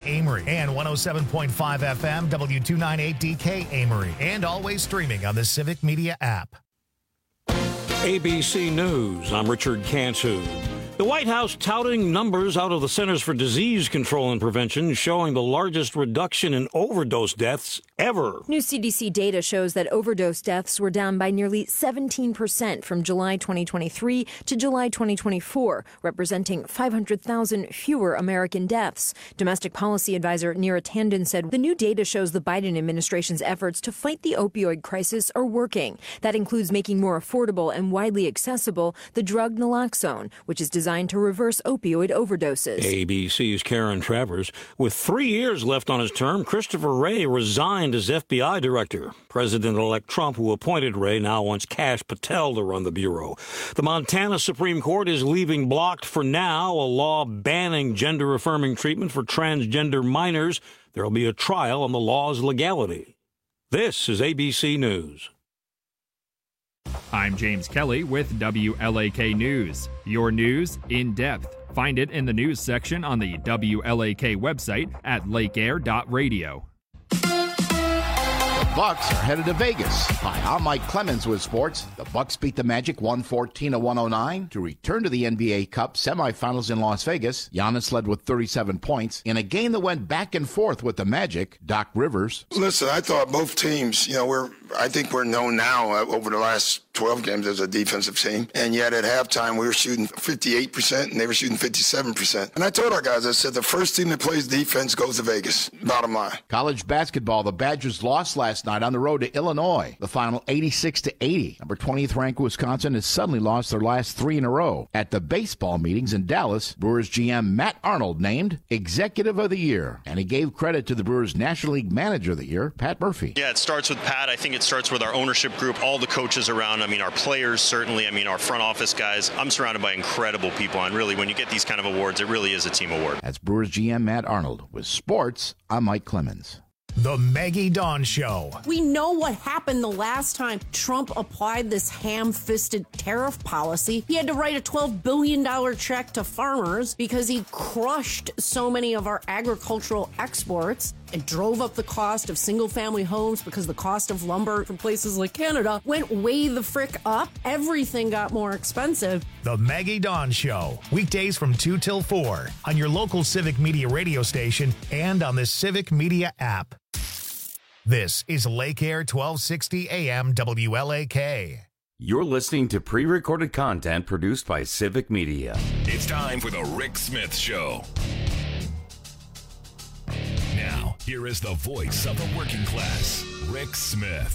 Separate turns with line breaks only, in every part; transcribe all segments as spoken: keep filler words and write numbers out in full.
Amory, and one oh seven point five F M, W two ninety-eight D K Amory, and always streaming on the Civic Media app.
A B C News, I'm Richard Cantu. The White House touting numbers out of the Centers for Disease Control and Prevention showing the largest reduction in overdose deaths ever.
New C D C data shows that overdose deaths were down by nearly seventeen percent from July twenty twenty-three to July twenty twenty-four, representing five hundred thousand fewer American deaths. Domestic policy advisor Neera Tanden said the new data shows the Biden administration's efforts to fight the opioid crisis are working. That includes making more affordable and widely accessible the drug naloxone, which is designed to reverse opioid overdoses.
A B C's Karen Travers. With three years left on his term, Christopher Wray resigned as F B I director. President-elect Trump, who appointed Wray, now wants Kash Patel to run the bureau. The Montana Supreme Court is leaving blocked for now a law banning gender-affirming treatment for transgender minors. There will be a trial on the law's legality. This is A B C News.
I'm James Kelly with W L A K News. Your news in depth. Find it in the news section on the W L A K website at lake air dot radio.
The Bucks are headed to Vegas. Hi, I'm Mike Clemens with sports. The Bucks beat the Magic one fourteen to one oh nine to return to the N B A Cup semifinals in Las Vegas. Giannis led with thirty-seven points in a game that went back and forth with the Magic. Doc Rivers.
Listen, I thought both teams, you know, we're I think we're known now uh, over the last twelve games as a defensive team. And yet at halftime, we were shooting fifty-eight percent and they were shooting fifty-seven percent. And I told our guys, I said, the first team that plays defense goes to Vegas. Bottom line.
College basketball, the Badgers lost last night on the road to Illinois. The final eighty-six to eighty. Number twentieth ranked Wisconsin has suddenly lost their last three in a row. At the baseball meetings in Dallas, Brewers G M Matt Arnold named Executive of the Year. And he gave credit to the Brewers National League Manager of the Year, Pat Murphy.
Yeah, it starts with Pat. I think it starts with our ownership group, all the coaches around. I mean, our players, certainly. I mean, our front office guys. I'm surrounded by incredible people. And really, when you get these kind of awards, it really is a team award.
That's Brewers G M Matt Arnold. With sports, I'm Mike Clemens.
The Maggie Dawn Show.
We know what happened the last time Trump applied this ham-fisted tariff policy. He had to write a twelve billion dollars check to farmers because he crushed so many of our agricultural exports and drove up the cost of single-family homes because the cost of lumber from places like Canada went way the frick up. Everything got more expensive.
The Maggie Dawn Show. Weekdays from two till four on your local Civic Media radio station and on the Civic Media app. This is Lake Air twelve sixty A M W L A K.
You're listening to pre-recorded content produced by Civic Media.
It's time for the Rick Smith Show. Now, here is the voice of the working class, Rick Smith.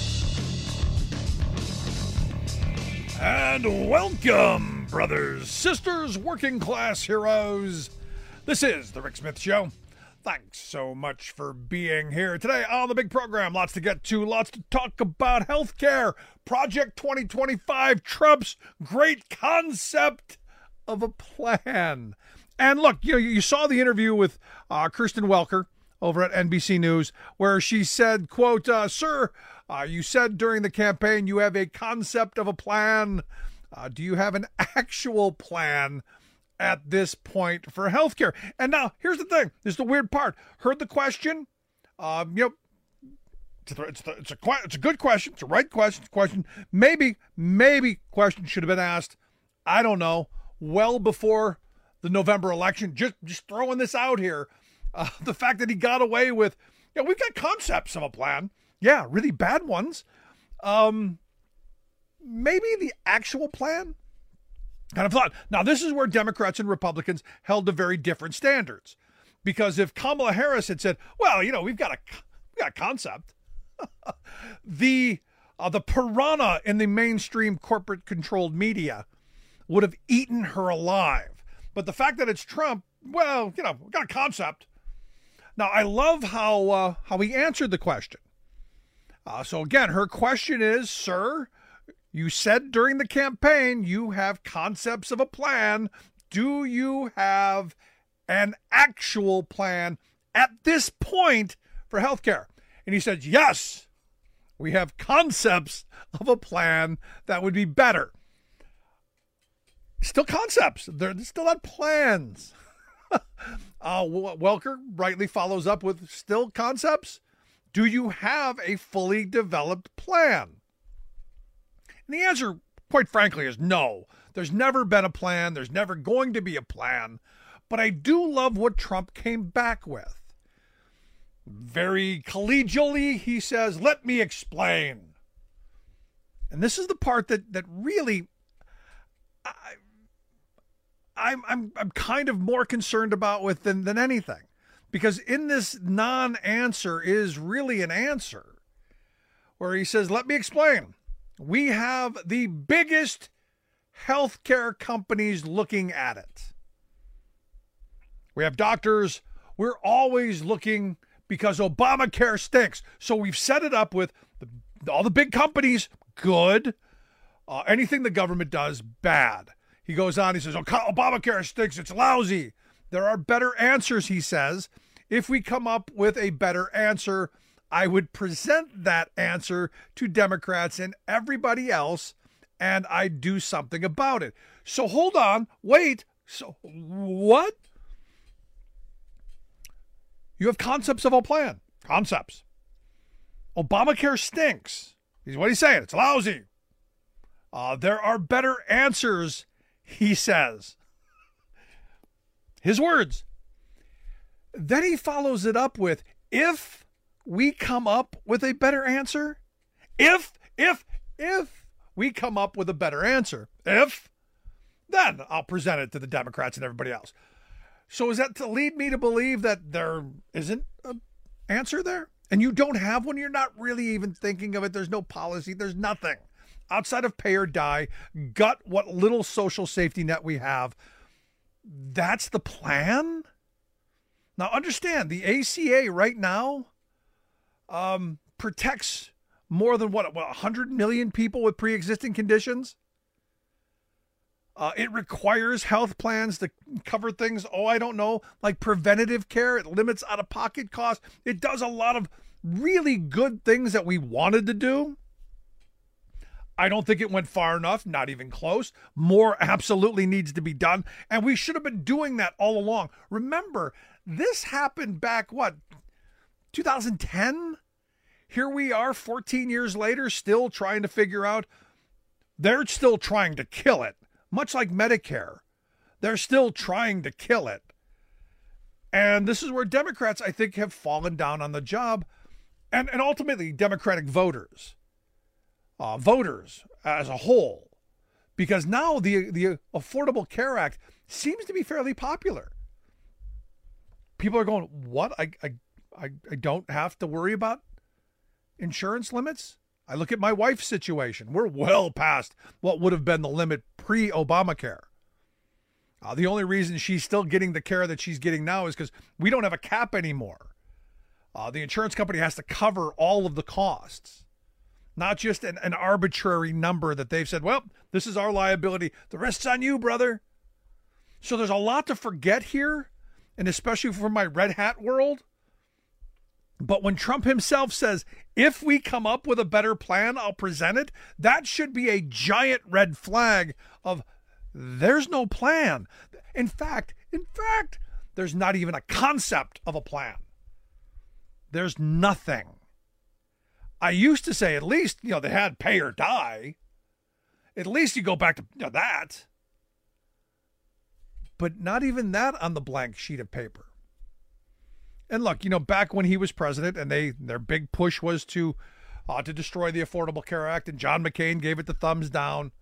And welcome, brothers, sisters, working class heroes. This is the Rick Smith Show. Thanks so much for being here today on the big program. Lots to get to, lots to talk about. Healthcare, Project twenty twenty-five, Trump's great concept of a plan. And look, you know, you saw the interview with uh, Kristen Welker over at N B C News, where she said, quote, uh, sir, uh, you said during the campaign you have a concept of a plan. Uh, do you have an actual plan at this point for healthcare? And now, here's the thing. This is the weird part. Heard the question. Um, you know, it's a, it's, a, it's, a, it's a good question. It's a right question. Question. Maybe, maybe question should have been asked, I don't know, well before the November election. Just, just throwing this out here. Uh, the fact that he got away with, you know, we've got concepts of a plan. Yeah, really bad ones. Um, maybe the actual plan? Kind of thought. Now, this is where Democrats and Republicans held to very different standards. Because if Kamala Harris had said, well, you know, we've got a, we've got a concept, the, uh, the piranha in the mainstream corporate-controlled media would have eaten her alive. But the fact that it's Trump, well, you know, we've got a concept. Now, I love how uh, how he answered the question. Uh, so, again, her question is, sir, you said during the campaign you have concepts of a plan. Do you have an actual plan at this point for healthcare? And he said, yes, we have concepts of a plan that would be better. Still concepts. They're still not plans. uh, Welker rightly follows up with still concepts. Do you have a fully developed plan? And the answer, quite frankly, is no. There's never been a plan. There's never going to be a plan. But I do love what Trump came back with. Very collegially, he says, let me explain. And this is the part that, that really, I, I'm, I'm, I'm kind of more concerned about with than, than anything. Because in this non-answer is really an answer. Where he says, let me explain. We have the biggest healthcare companies looking at it. We have doctors. We're always looking because Obamacare stinks. So we've set it up with the, all the big companies, good. Uh, anything the government does, bad. He goes on, he says, oh, Obamacare stinks, it's lousy. There are better answers, he says. If we come up with a better answer, I would present that answer to Democrats and everybody else, and I'd do something about it. So hold on, wait. So what? You have concepts of a plan. Concepts. Obamacare stinks. What he's saying, it's lousy. Uh, there are better answers, he says. His words. Then he follows it up with, if we come up with a better answer, if, if, if we come up with a better answer, if, then I'll present it to the Democrats and everybody else. So is that to lead me to believe that there isn't an answer there? And you don't have one? You're not really even thinking of it. There's no policy. There's nothing. Outside of pay or die, gut what little social safety net we have. That's the plan? Now, understand, the A C A right now um, protects more than, what, what, one hundred million people with pre-existing conditions? Uh, it requires health plans to cover things, oh, I don't know, like preventative care. It limits out-of-pocket costs. It does a lot of really good things that we wanted to do. I don't think it went far enough, not even close. More absolutely needs to be done, and we should have been doing that all along. Remember, this happened back, what, two thousand ten? Here we are fourteen years later, still trying to figure out. They're still trying to kill it, much like Medicare. They're still trying to kill it. And this is where Democrats, I think, have fallen down on the job, and, and ultimately Democratic voters. Uh, voters as a whole, because now the the Affordable Care Act seems to be fairly popular. People are going, what? I, I, I, I don't have to worry about insurance limits? I look at my wife's situation. We're well past what would have been the limit pre-Obamacare. Uh, the only reason she's still getting the care that she's getting now is because we don't have a cap anymore. Uh, the insurance company has to cover all of the costs. Not just an, an arbitrary number that they've said, well, this is our liability. The rest's on you, brother. So there's a lot to forget here, and especially for my red hat world. But when Trump himself says, if we come up with a better plan, I'll present it, that should be a giant red flag of there's no plan. In fact, in fact, there's not even a concept of a plan. There's nothing. I used to say at least, you know, they had pay or die. At least you go back to you know, that. But not even that on the blank sheet of paper. And look, you know, back when he was president and they their big push was to uh, to destroy the Affordable Care Act, and John McCain gave it the thumbs down.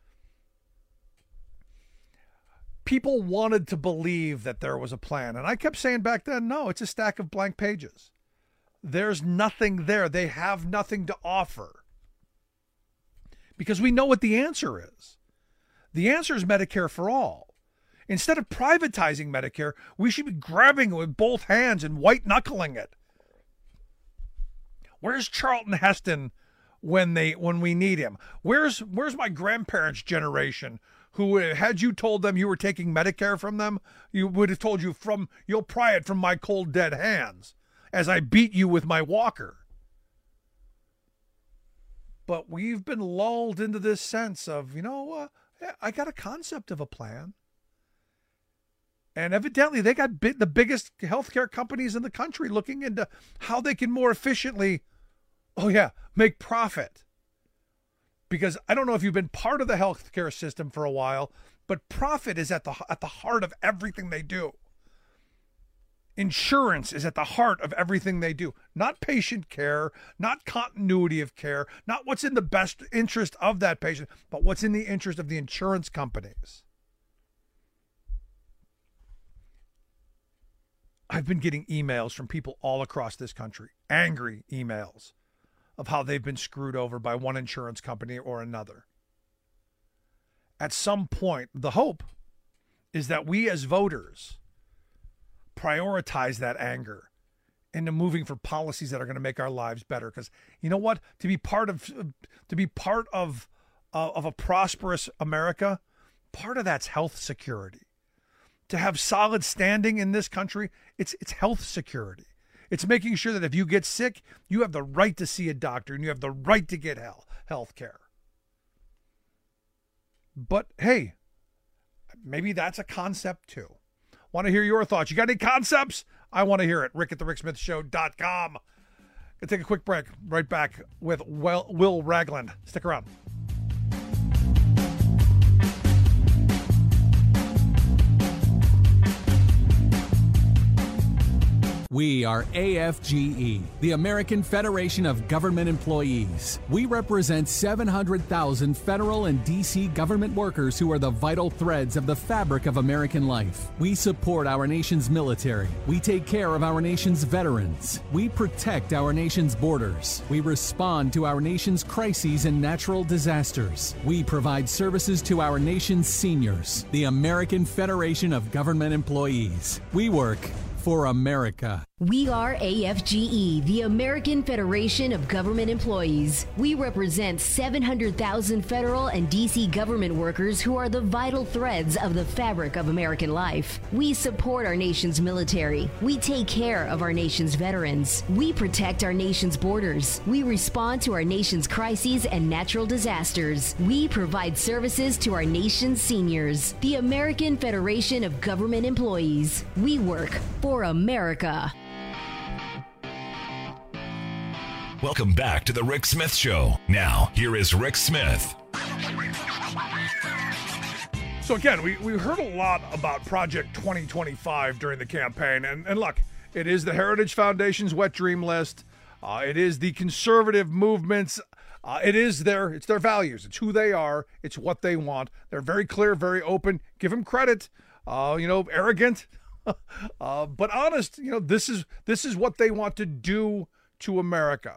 People wanted to believe that there was a plan. And I kept saying back then, no, it's a stack of blank pages. There's nothing there. They have nothing to offer. Because we know what the answer is. The answer is Medicare for all. Instead of privatizing Medicare, we should be grabbing it with both hands and white-knuckling it. Where's Charlton Heston when they when we need him? Where's where's my grandparents' generation who, had you told them you were taking Medicare from them, you would have told you, from you'll pry it from my cold, dead hands as I beat you with my walker. But we've been lulled into this sense of, you know, uh, I got a concept of a plan. And evidently they got big, the biggest healthcare companies in the country looking into how they can more efficiently, oh yeah, make profit. Because I don't know if you've been part of the healthcare system for a while, but profit is at the at the heart of everything they do. Insurance is at the heart of everything they do. Not patient care, not continuity of care, not what's in the best interest of that patient, but what's in the interest of the insurance companies. I've been getting emails from people all across this country, angry emails of how they've been screwed over by one insurance company or another. At some point, the hope is that we as voters prioritize that anger into moving for policies that are going to make our lives better. Because you know what? To be part of to be part of uh, of a prosperous America, part of that's health security. To have solid standing in this country, it's it's health security. It's making sure that if you get sick, you have the right to see a doctor and you have the right to get health health care. But hey, maybe that's a concept too. Want to hear your thoughts? You got any concepts? I want to hear it. Rick at the Rick Smith Show dot com. Gonna take a quick break. Right back with Will, Will Ragland. Stick around.
We are A F G E, the American Federation of Government Employees. We represent seven hundred thousand federal and D C government workers who are the vital threads of the fabric of American life. We support our nation's military. We take care of our nation's veterans. We protect our nation's borders. We respond to our nation's crises and natural disasters. We provide services to our nation's seniors. The American Federation of Government Employees. We work for America.
We are A F G E, the American Federation of Government Employees. We represent seven hundred thousand federal and D C government workers who are the vital threads of the fabric of American life. We support our nation's military. We take care of our nation's veterans. We protect our nation's borders. We respond to our nation's crises and natural disasters. We provide services to our nation's seniors. The American Federation of Government Employees. We work for America.
Welcome back to the Rick Smith Show. Now, here is Rick Smith.
So again, we, we heard a lot about Project twenty twenty-five during the campaign. And, and look, it is the Heritage Foundation's wet dream list. Uh, it is the conservative movement's. Uh, it is their, it's their values. It's who they are. It's what they want. They're very clear, very open. Give them credit. Uh, you know, arrogant, uh, but honest. You know, this is this is what they want to do to America.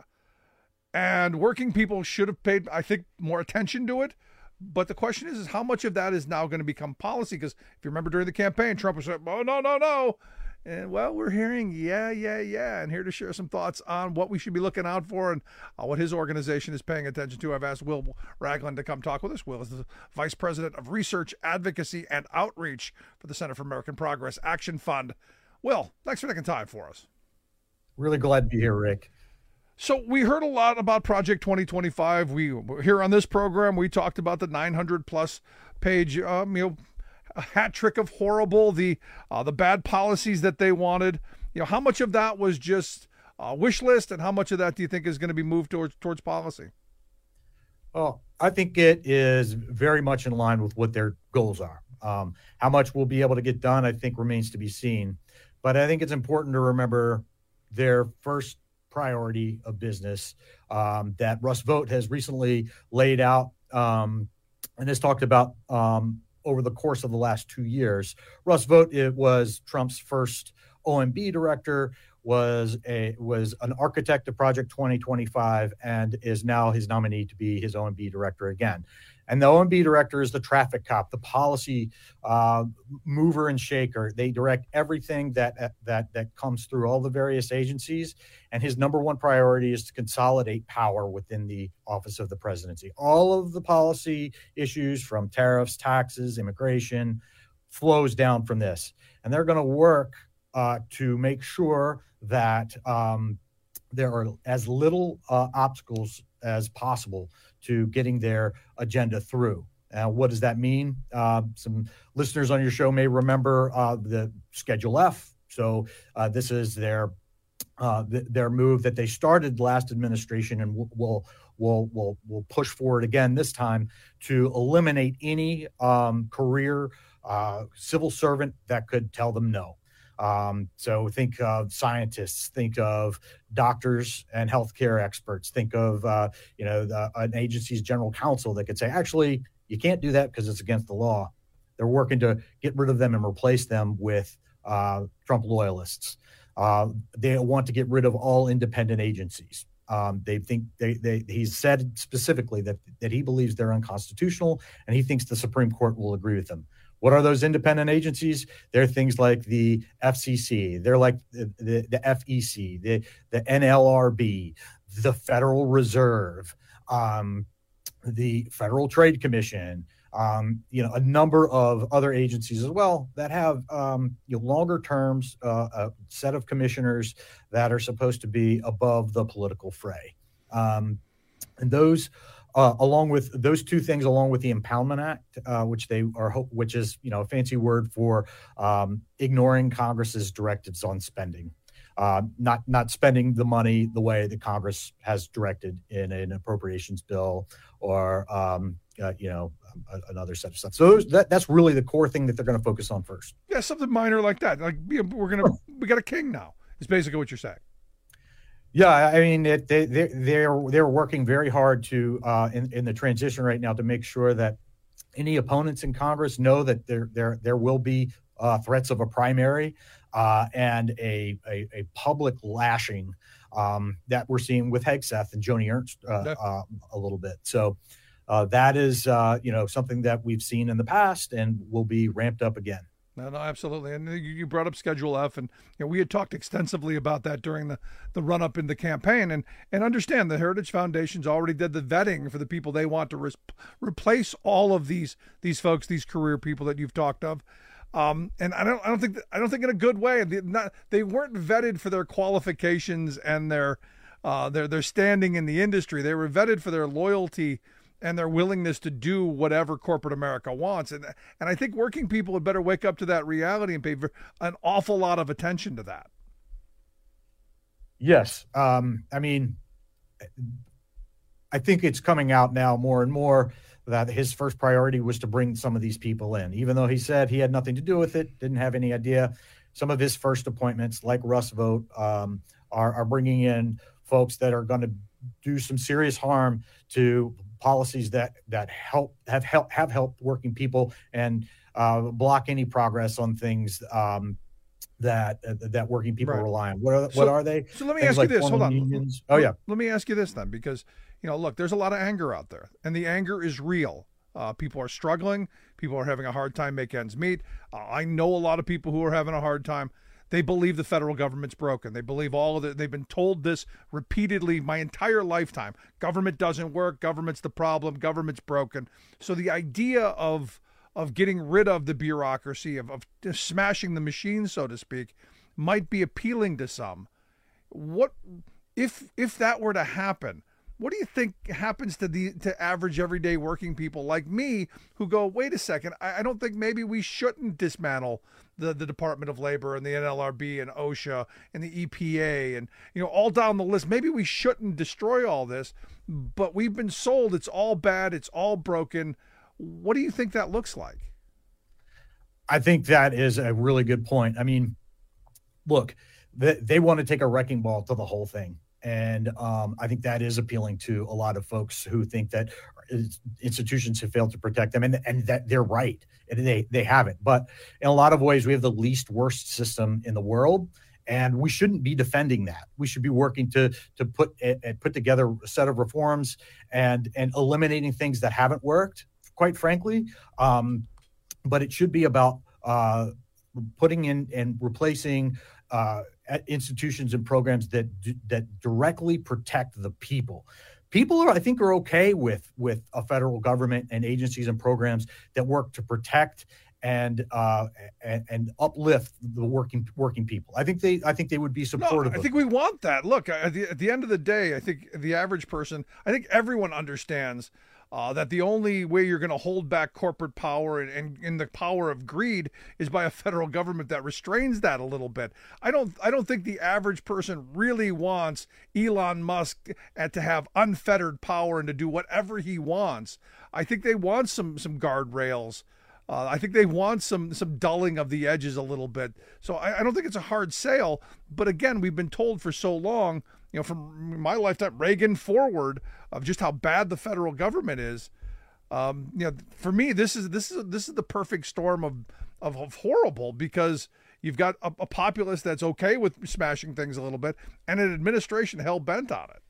And working people should have paid, I think, more attention to it. But the question is, is how much of that is now going to become policy? Because if you remember during the campaign, Trump was saying, oh, no, no, no. And, well, we're hearing, yeah, yeah, yeah. And here to share some thoughts on what we should be looking out for and uh, what his organization is paying attention to. I've asked Will Ragland to come talk with us. Will is the Vice President of Research, Advocacy, and Outreach for the Center for American Progress Action Fund. Will, thanks for taking time for us.
Really glad to be here, Rick.
So we heard a lot about Project twenty twenty-five. We here on this program, we talked about the nine hundred plus page, um, you know, a hat trick of horrible, the uh, the bad policies that they wanted. You know, how much of that was just a wish list, and how much of that do you think is going to be moved towards towards policy?
Oh, I think it is very much in line with what their goals are. Um, how much we'll be able to get done, I think, remains to be seen. But I think it's important to remember their first priority of business um, that Russ Vought has recently laid out um, and has talked about um, over the course of the last two years. Russ Vought, it was Trump's first O M B director, was a was an architect of Project twenty twenty-five, and is now his nominee to be his O M B director again. And the O M B director is the traffic cop, the policy uh, mover and shaker. They direct everything that that that comes through all the various agencies. And his number one priority is to consolidate power within the office of the presidency. All of the policy issues, from tariffs, taxes, immigration, flows down from this. And they're going to work uh, to make sure that um, there are as little uh, obstacles as possible to getting their agenda through. Uh, what does that mean? Uh, some listeners on your show may remember uh, the Schedule F. So uh, this is their uh, th- their move that they started last administration and will will will will will push forward again this time to eliminate any um, career uh, civil servant that could tell them no. Um, so think of scientists, think of doctors and healthcare experts, think of, uh, you know, the, an agency's general counsel that could say, actually, you can't do that because it's against the law. They're working to get rid of them and replace them with uh, Trump loyalists. Uh, they want to get rid of all independent agencies. Um, they think they, they, he's said specifically that, that he believes they're unconstitutional, and he thinks the Supreme Court will agree with them. What are those independent agencies? They're things like the F C C. They're like the, the, the F E C, the, the N L R B, the Federal Reserve, um, the Federal Trade Commission, um, you know, a number of other agencies as well that have um, you know, longer terms, uh, a set of commissioners that are supposed to be above the political fray. Um, and those Uh, along with those two things, along with the Impoundment Act, uh, which they are, which is you know a fancy word for um, ignoring Congress's directives on spending, uh, not not spending the money the way that Congress has directed in an appropriations bill or um, uh, you know a, another set of stuff. So those, that that's really the core thing that they're going to focus on first.
Yeah, something minor like that. Like we're gonna we got a king now. Is basically what you're saying.
Yeah, I mean, it, they they they're they're working very hard to uh, in in the transition right now to make sure that any opponents in Congress know that there there there will be uh, threats of a primary uh, and a, a a public lashing um, that we're seeing with Hegseth and Joni Ernst uh, uh, a little bit. So uh, that is uh, you know something that we've seen in the past and will be ramped up again.
No, no, absolutely. And you brought up Schedule F, and you know, we had talked extensively about that during the, the run-up in the campaign. And and understand the Heritage Foundation's already did the vetting for the people they want to re- replace all of these these folks, these career people that you've talked of. Um, and I don't I don't think that, I don't think in a good way. They, not, they weren't vetted for their qualifications and their uh, their their standing in the industry. They were vetted for their loyalty and their willingness to do whatever corporate America wants. And and I think working people would better wake up to that reality and pay an awful lot of attention to that.
Yes. Um, I mean, I think it's coming out now more and more that his first priority was to bring some of these people in, even though he said he had nothing to do with it, didn't have any idea. Some of his first appointments, like Russ Vought, um, are, are bringing in folks that are going to do some serious harm to policies that that help have help have helped working people and uh, block any progress on things um, that uh, that working people
right.
rely on. What are
so,
what are they?
So let me
things
ask
like
you this. Hold on.
Unions? Oh yeah.
Let me ask you this then, because you know, look, there's a lot of anger out there, and the anger is real. Uh, people are struggling. People are having a hard time make ends meet. Uh, I know a lot of people who are having a hard time. They believe the federal government's broken. They believe all of it. They've been told this repeatedly my entire lifetime. Government doesn't work. Government's the problem. Government's broken. So the idea of of getting rid of the bureaucracy, of, of smashing the machine, so to speak, might be appealing to some. What if if that were to happen? What do you think happens to the to average everyday working people like me who go, wait a second, I, I don't think maybe we shouldn't dismantle the, the Department of Labor and the N L R B and OSHA and the E P A and, you know, all down the list. Maybe we shouldn't destroy all this, but we've been sold it's all bad, it's all broken. What do you think that looks like?
I think that is a really good point. I mean, look, they, they want to take a wrecking ball to the whole thing. And um, I think that is appealing to a lot of folks who think that institutions have failed to protect them, and, and that they're right. And they, they haven't. But in a lot of ways, we have the least worst system in the world, and we shouldn't be defending that. We should be working to to put uh, put together a set of reforms and and eliminating things that haven't worked, quite frankly. Um, but it should be about uh, putting in and replacing uh, institutions and programs that that directly protect the people. People are, I think, are okay with with a federal government and agencies and programs that work to protect and uh, and, and uplift the working working people. I think they I think they would be supportive.
No, I think we want that. Look, at the at the end of the day, I think the average person, I think everyone understands Uh, that the only way you're going to hold back corporate power and, and, and the power of greed is by a federal government that restrains that a little bit. I don't I don't think the average person really wants Elon Musk to have unfettered power and to do whatever he wants. I think they want some some guardrails. Uh, I think they want some some dulling of the edges a little bit. So I, I don't think it's a hard sale. But again, we've been told for so long, you know, from my lifetime, Reagan forward, of just how bad the federal government is. Um, you know, for me, this is this is this is the perfect storm of of, of horrible, because you've got a, a populace that's okay with smashing things a little bit, and an administration hell bent on it.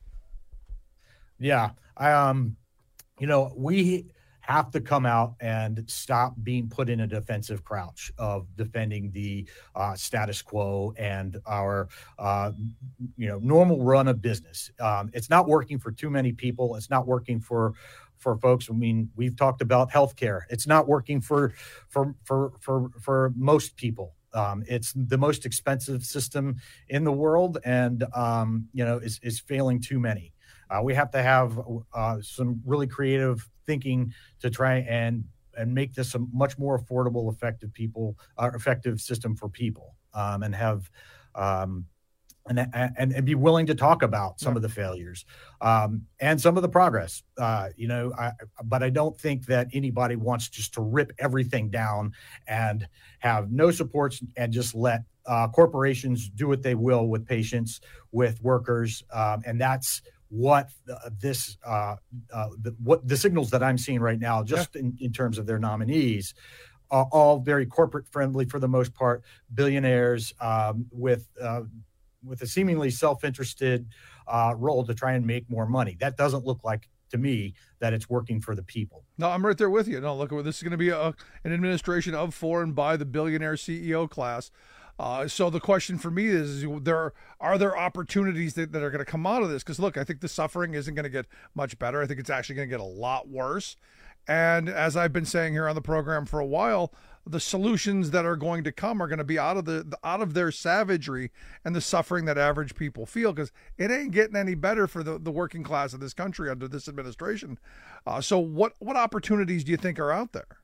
Yeah, um, you know, we have to come out and stop being put in a defensive crouch of defending the uh, status quo and our, uh, you know, normal run of business. Um, it's not working for too many people. It's not working for for folks. I mean, we've talked about healthcare. It's not working for for for for for most people. Um, it's the most expensive system in the world, and um, you know, is is failing too many. Uh, we have to have uh, some really creative thinking to try and and make this a much more affordable, effective people, uh, effective system for people, um, and have um, and, and and be willing to talk about some yeah. of the failures um, and some of the progress. Uh, you know, I, but I don't think that anybody wants just to rip everything down and have no supports and just let uh, corporations do what they will with patients, with workers, um, and that's what uh, this uh, uh, the, what the signals that I'm seeing right now, just yeah. in, in terms of their nominees, are all very corporate friendly for the most part, billionaires um, with uh, with a seemingly self-interested uh, role to try and make more money. That doesn't look like, to me, that it's working for the people.
No, I'm right there with you. No, look, this is going to be a, an administration of, for, and by the billionaire C E O class. Uh, so the question for me is, is there are there opportunities that, that are going to come out of this? Because, look, I think the suffering isn't going to get much better. I think it's actually going to get a lot worse. And as I've been saying here on the program for a while, the solutions that are going to come are going to be out of the out of their savagery and the suffering that average people feel, because it ain't getting any better for the, the working class of this country under this administration. Uh, so what, what opportunities do you think are out there?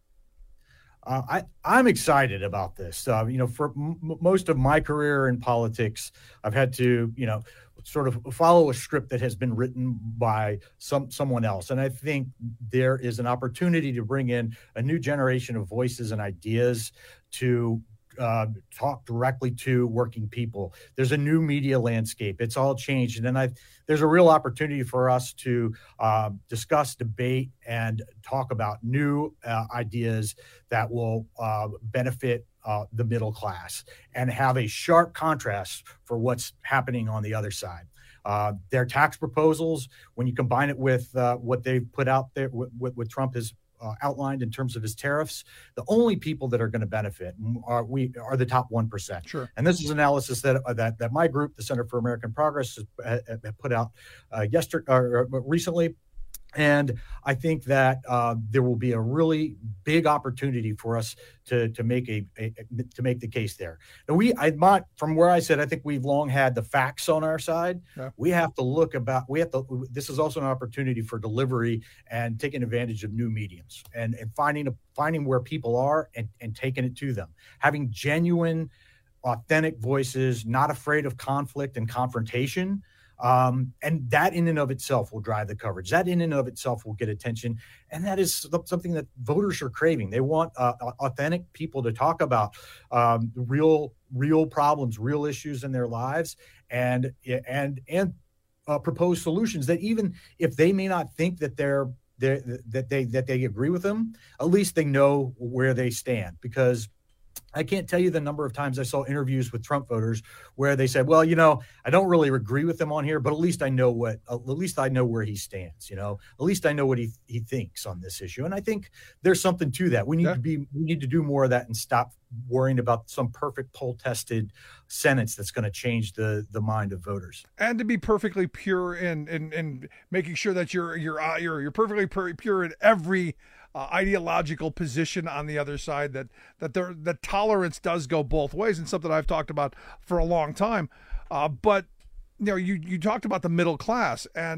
Uh, I, I'm excited about this. Uh, you know, for m- most of my career in politics, I've had to, you know, sort of follow a script that has been written by some someone else. And I think there is an opportunity to bring in a new generation of voices and ideas to uh, talk directly to working people. There's a new media landscape. It's all changed. And then I, there's a real opportunity for us to uh, discuss, debate, and talk about new uh, ideas that will uh, benefit uh, the middle class and have a sharp contrast for what's happening on the other side. Uh, their tax proposals, when you combine it with uh, what they've put out there, what, what Trump has Uh, outlined in terms of his tariffs, the only people that are going to benefit are we are the top one percent.
Sure.
And this is analysis that uh, that that my group, the Center for American Progress, has uh, put out uh, yesterday or uh, recently. And I think that uh, there will be a really big opportunity for us to to make a, a to make the case there. Now we, I not from where I said, I think we've long had the facts on our side. Yeah. We have to look about. We have to. This is also an opportunity for delivery and taking advantage of new mediums and and finding a, finding where people are and and taking it to them. Having genuine, authentic voices, not afraid of conflict and confrontation. Um, and that in and of itself will drive the coverage. That in and of itself will get attention. And that is something that voters are craving. They want uh, authentic people to talk about um, real, real problems, real issues in their lives, and and and uh, propose solutions that even if they may not think that they're, they're that they that they agree with them, at least they know where they stand. Because I can't tell you the number of times I saw interviews with Trump voters where they said, well, you know, I don't really agree with him on here, but at least I know what, at least I know where he stands, you know, at least I know what he, he thinks on this issue. And I think there's something to that. We need yeah. to be, we need to do more of that and stop worrying about some perfect poll tested sentence that's going to change the, the mind of voters.
And to be perfectly pure in, in, in making sure that you're, you're, uh, you're, you're perfectly pure in every Uh, ideological position on the other side, that that there that tolerance does go both ways, and something I've talked about for a long time. Uh, but you know, you you talked about the middle class, and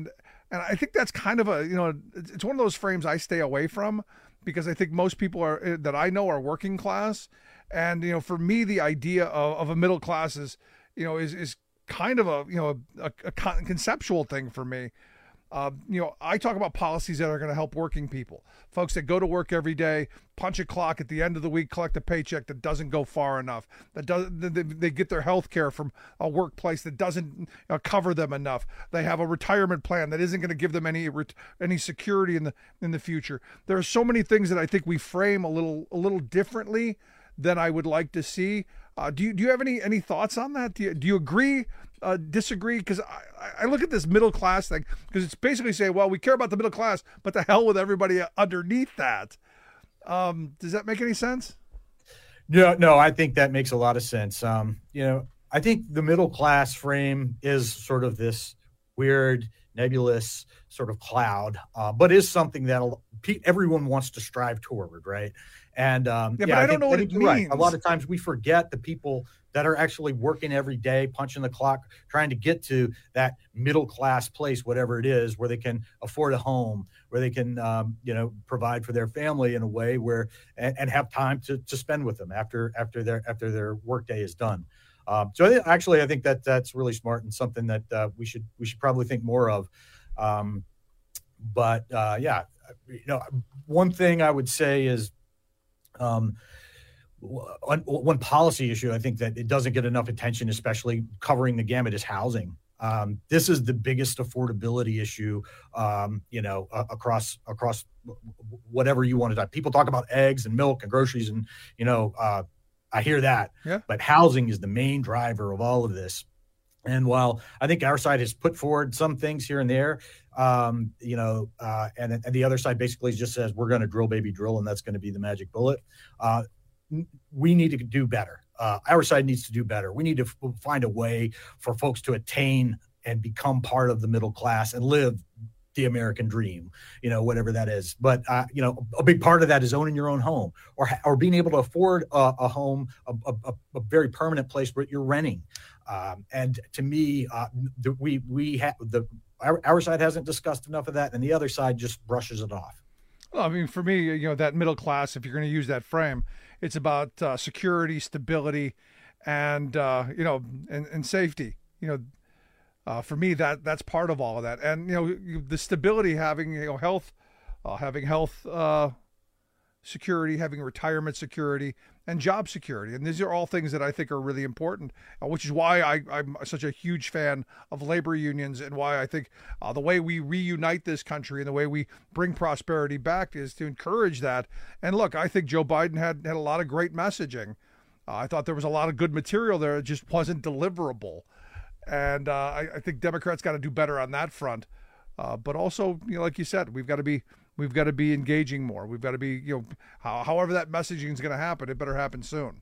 And I think that's kind of a, you know, it's one of those frames I stay away from because I think most people are that I know are working class. And, you know, for me, the idea of, of a middle class is, you know, is, is kind of a, you know, a, a conceptual thing for me. Uh, you know, I talk about policies that are going to help working people, folks that go to work every day, punch a clock at the end of the week, collect a paycheck that doesn't go far enough, that does they, they get their health care from a workplace that doesn't uh, cover them enough. They have a retirement plan that isn't going to give them any any security in the in the future. There are so many things that I think we frame a little a little differently than I would like to see. Uh, do you do you have any any thoughts on that? Do you, do you agree? Uh, disagree? Because I, I look at this middle class thing because it's basically saying, well, we care about the middle class, but the hell with everybody underneath that. Um, does that make any sense?
No, no, I think that makes a lot of sense. Um, you know, I think the middle class frame is sort of this weird, nebulous sort of cloud, uh, but is something that everyone wants to strive toward, right? And um,
yeah,
yeah,
but I, I don't
think,
know what it means.
Right. A lot of times we forget the people that are actually working every day, punching the clock, trying to get to that middle class place, whatever it is, where they can afford a home, where they can, um, you know, provide for their family in a way where and, and have time to to spend with them after after their after their workday is done. Um, so I, actually, I think that that's really smart and something that uh, we should we should probably think more of. Um, but uh, yeah, you know, one thing I would say is. Um, one, one policy issue, I think that it doesn't get enough attention, especially covering the gamut, is housing. Um, this is the biggest affordability issue, um, you know, uh, across across whatever you want to talk. People talk about eggs and milk and groceries, and you know, uh, I hear that.
Yeah.
But housing is the main driver of all of this. And while I think our side has put forward some things here and there, um, you know, uh, and, and the other side basically just says we're going to drill, baby, drill, and that's going to be the magic bullet. Uh, we need to do better. Uh, our side needs to do better. We need to f- find a way for folks to attain and become part of the middle class and live the American dream, you know, whatever that is. But, uh, you know, a big part of that is owning your own home or or being able to afford a, a home, a, a, a very permanent place where you're renting. Um, and to me, uh, the, we we have the our, our side hasn't discussed enough of that, and the other side just brushes it off.
Well, I mean, for me, you know, that middle class, if you're going to use that frame, it's about uh, security, stability, and uh, you know, and, and safety. You know, uh, for me, that that's part of all of that, and you know, the stability, having you know, health, uh, having health uh, security, having retirement security, and job security. And these are all things that I think are really important, uh, which is why I, I'm such a huge fan of labor unions and why I think uh, the way we reunite this country and the way we bring prosperity back is to encourage that. And look, I think Joe Biden had, had a lot of great messaging. Uh, I thought there was a lot of good material there. It just wasn't deliverable. And uh, I, I think Democrats got to do better on that front. Uh, but also, you know, like you said, we've got to be We've got to be engaging more. We've got to be, you know, how, however that messaging is going to happen, it better happen soon.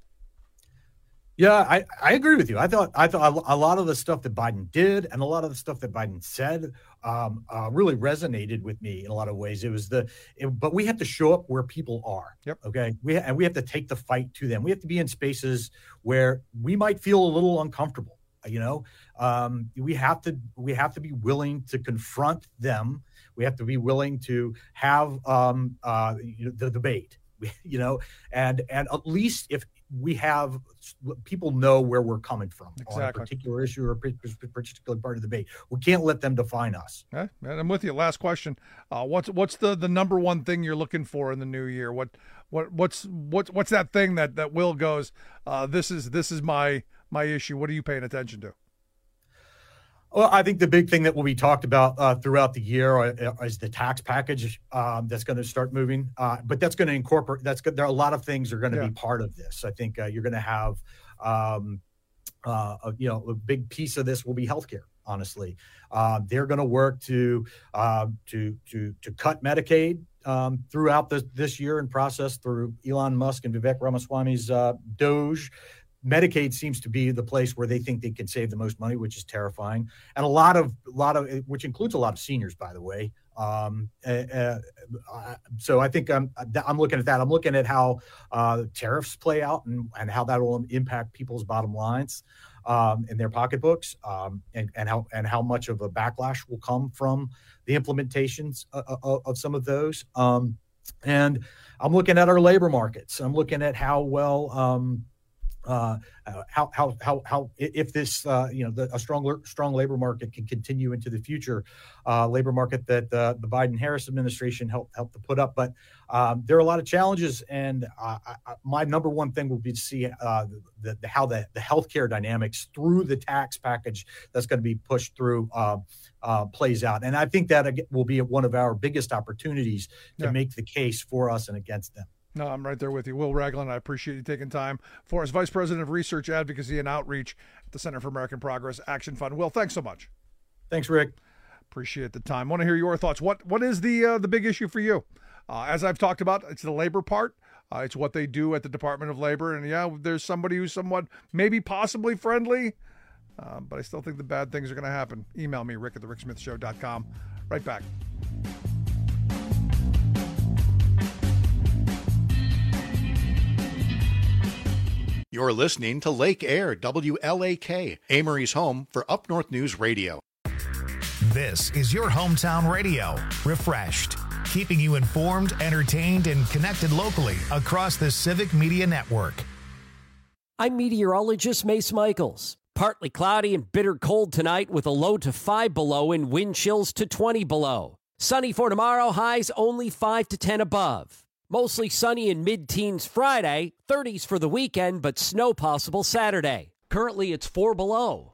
Yeah, I, I agree with you. I thought I thought a lot of the stuff that Biden did and a lot of the stuff that Biden said um, uh, really resonated with me in a lot of ways. It was the, it, but we have to show up where people are.
Yep.
Okay. We and we have to take the fight to them. We have to be in spaces where we might feel a little uncomfortable. You know, um, we have to we have to be willing to confront them. We have to be willing to have um, uh, the debate, you know, and and at least if we have people know where we're coming from
exactly.
on a particular issue or a particular part of the debate. We can't let them define us.
Okay. I'm with you. Last question. Uh, what's what's the, the number one thing you're looking for in the new year? What what what's what's what's that thing that, that Will goes, uh, this is this is my my issue. What are you paying attention to?
Well, I think the big thing that will be talked about uh, throughout the year is the tax package um, that's going to start moving. Uh, but that's going to incorporate. That's good. There are a lot of things that are going to yeah. be part of this. I think uh, you're going to have, um, uh, a, you know, a big piece of this will be healthcare. Honestly, uh, they're going to work to uh, to to to cut Medicaid um, throughout this this year and process through Elon Musk and Vivek Ramaswamy's uh, Doge. Medicaid seems to be the place where they think they can save the most money, which is terrifying. And a lot of, a lot of, which includes a lot of seniors, by the way. Um, uh, uh, so I think I'm, I'm looking at that. I'm looking at how uh, tariffs play out and, and how that will impact people's bottom lines. um, in their pocketbooks, um, and, and how and how much of a backlash will come from the implementations of, of, of some of those. Um, and I'm looking at our labor markets. I'm looking at how well. Um, Uh, uh, how how how how if this uh, you know the, a strong strong labor market can continue into the future, uh, labor market that uh, the Biden-Harris administration helped helped to put up. But um, there are a lot of challenges, and uh, I, my number one thing will be to see uh, the, the how the the healthcare dynamics through the tax package that's going to be pushed through uh, uh, plays out. And I think that will be one of our biggest opportunities to
yeah.
make the case for us and against them.
No, I'm right there with you. Will Ragland, I appreciate you taking time for us. Vice President of Research Advocacy and Outreach at the Center for American Progress Action Fund. Will, thanks so much.
Thanks, Rick.
Appreciate the time. Want to hear your thoughts. What What is the uh, the big issue for you? Uh, as I've talked about, it's the labor part. Uh, it's what they do at the Department of Labor. And, yeah, there's somebody who's somewhat maybe possibly friendly, uh, but I still think the bad things are going to happen. Email me, rick at the rick smith show dot com. Right back.
You're listening to Lake Air, W L A K, Amory's home for Up North News Radio.
This is your hometown radio, refreshed, keeping you informed, entertained, and connected locally across the Civic Media Network.
I'm meteorologist Mace Michaels. Partly cloudy and bitter cold tonight with a low to five below and wind chills to twenty below. Sunny for tomorrow, highs only five to ten above. Mostly sunny and mid-teens Friday, thirties for the weekend, but snow possible Saturday. Currently, it's four below.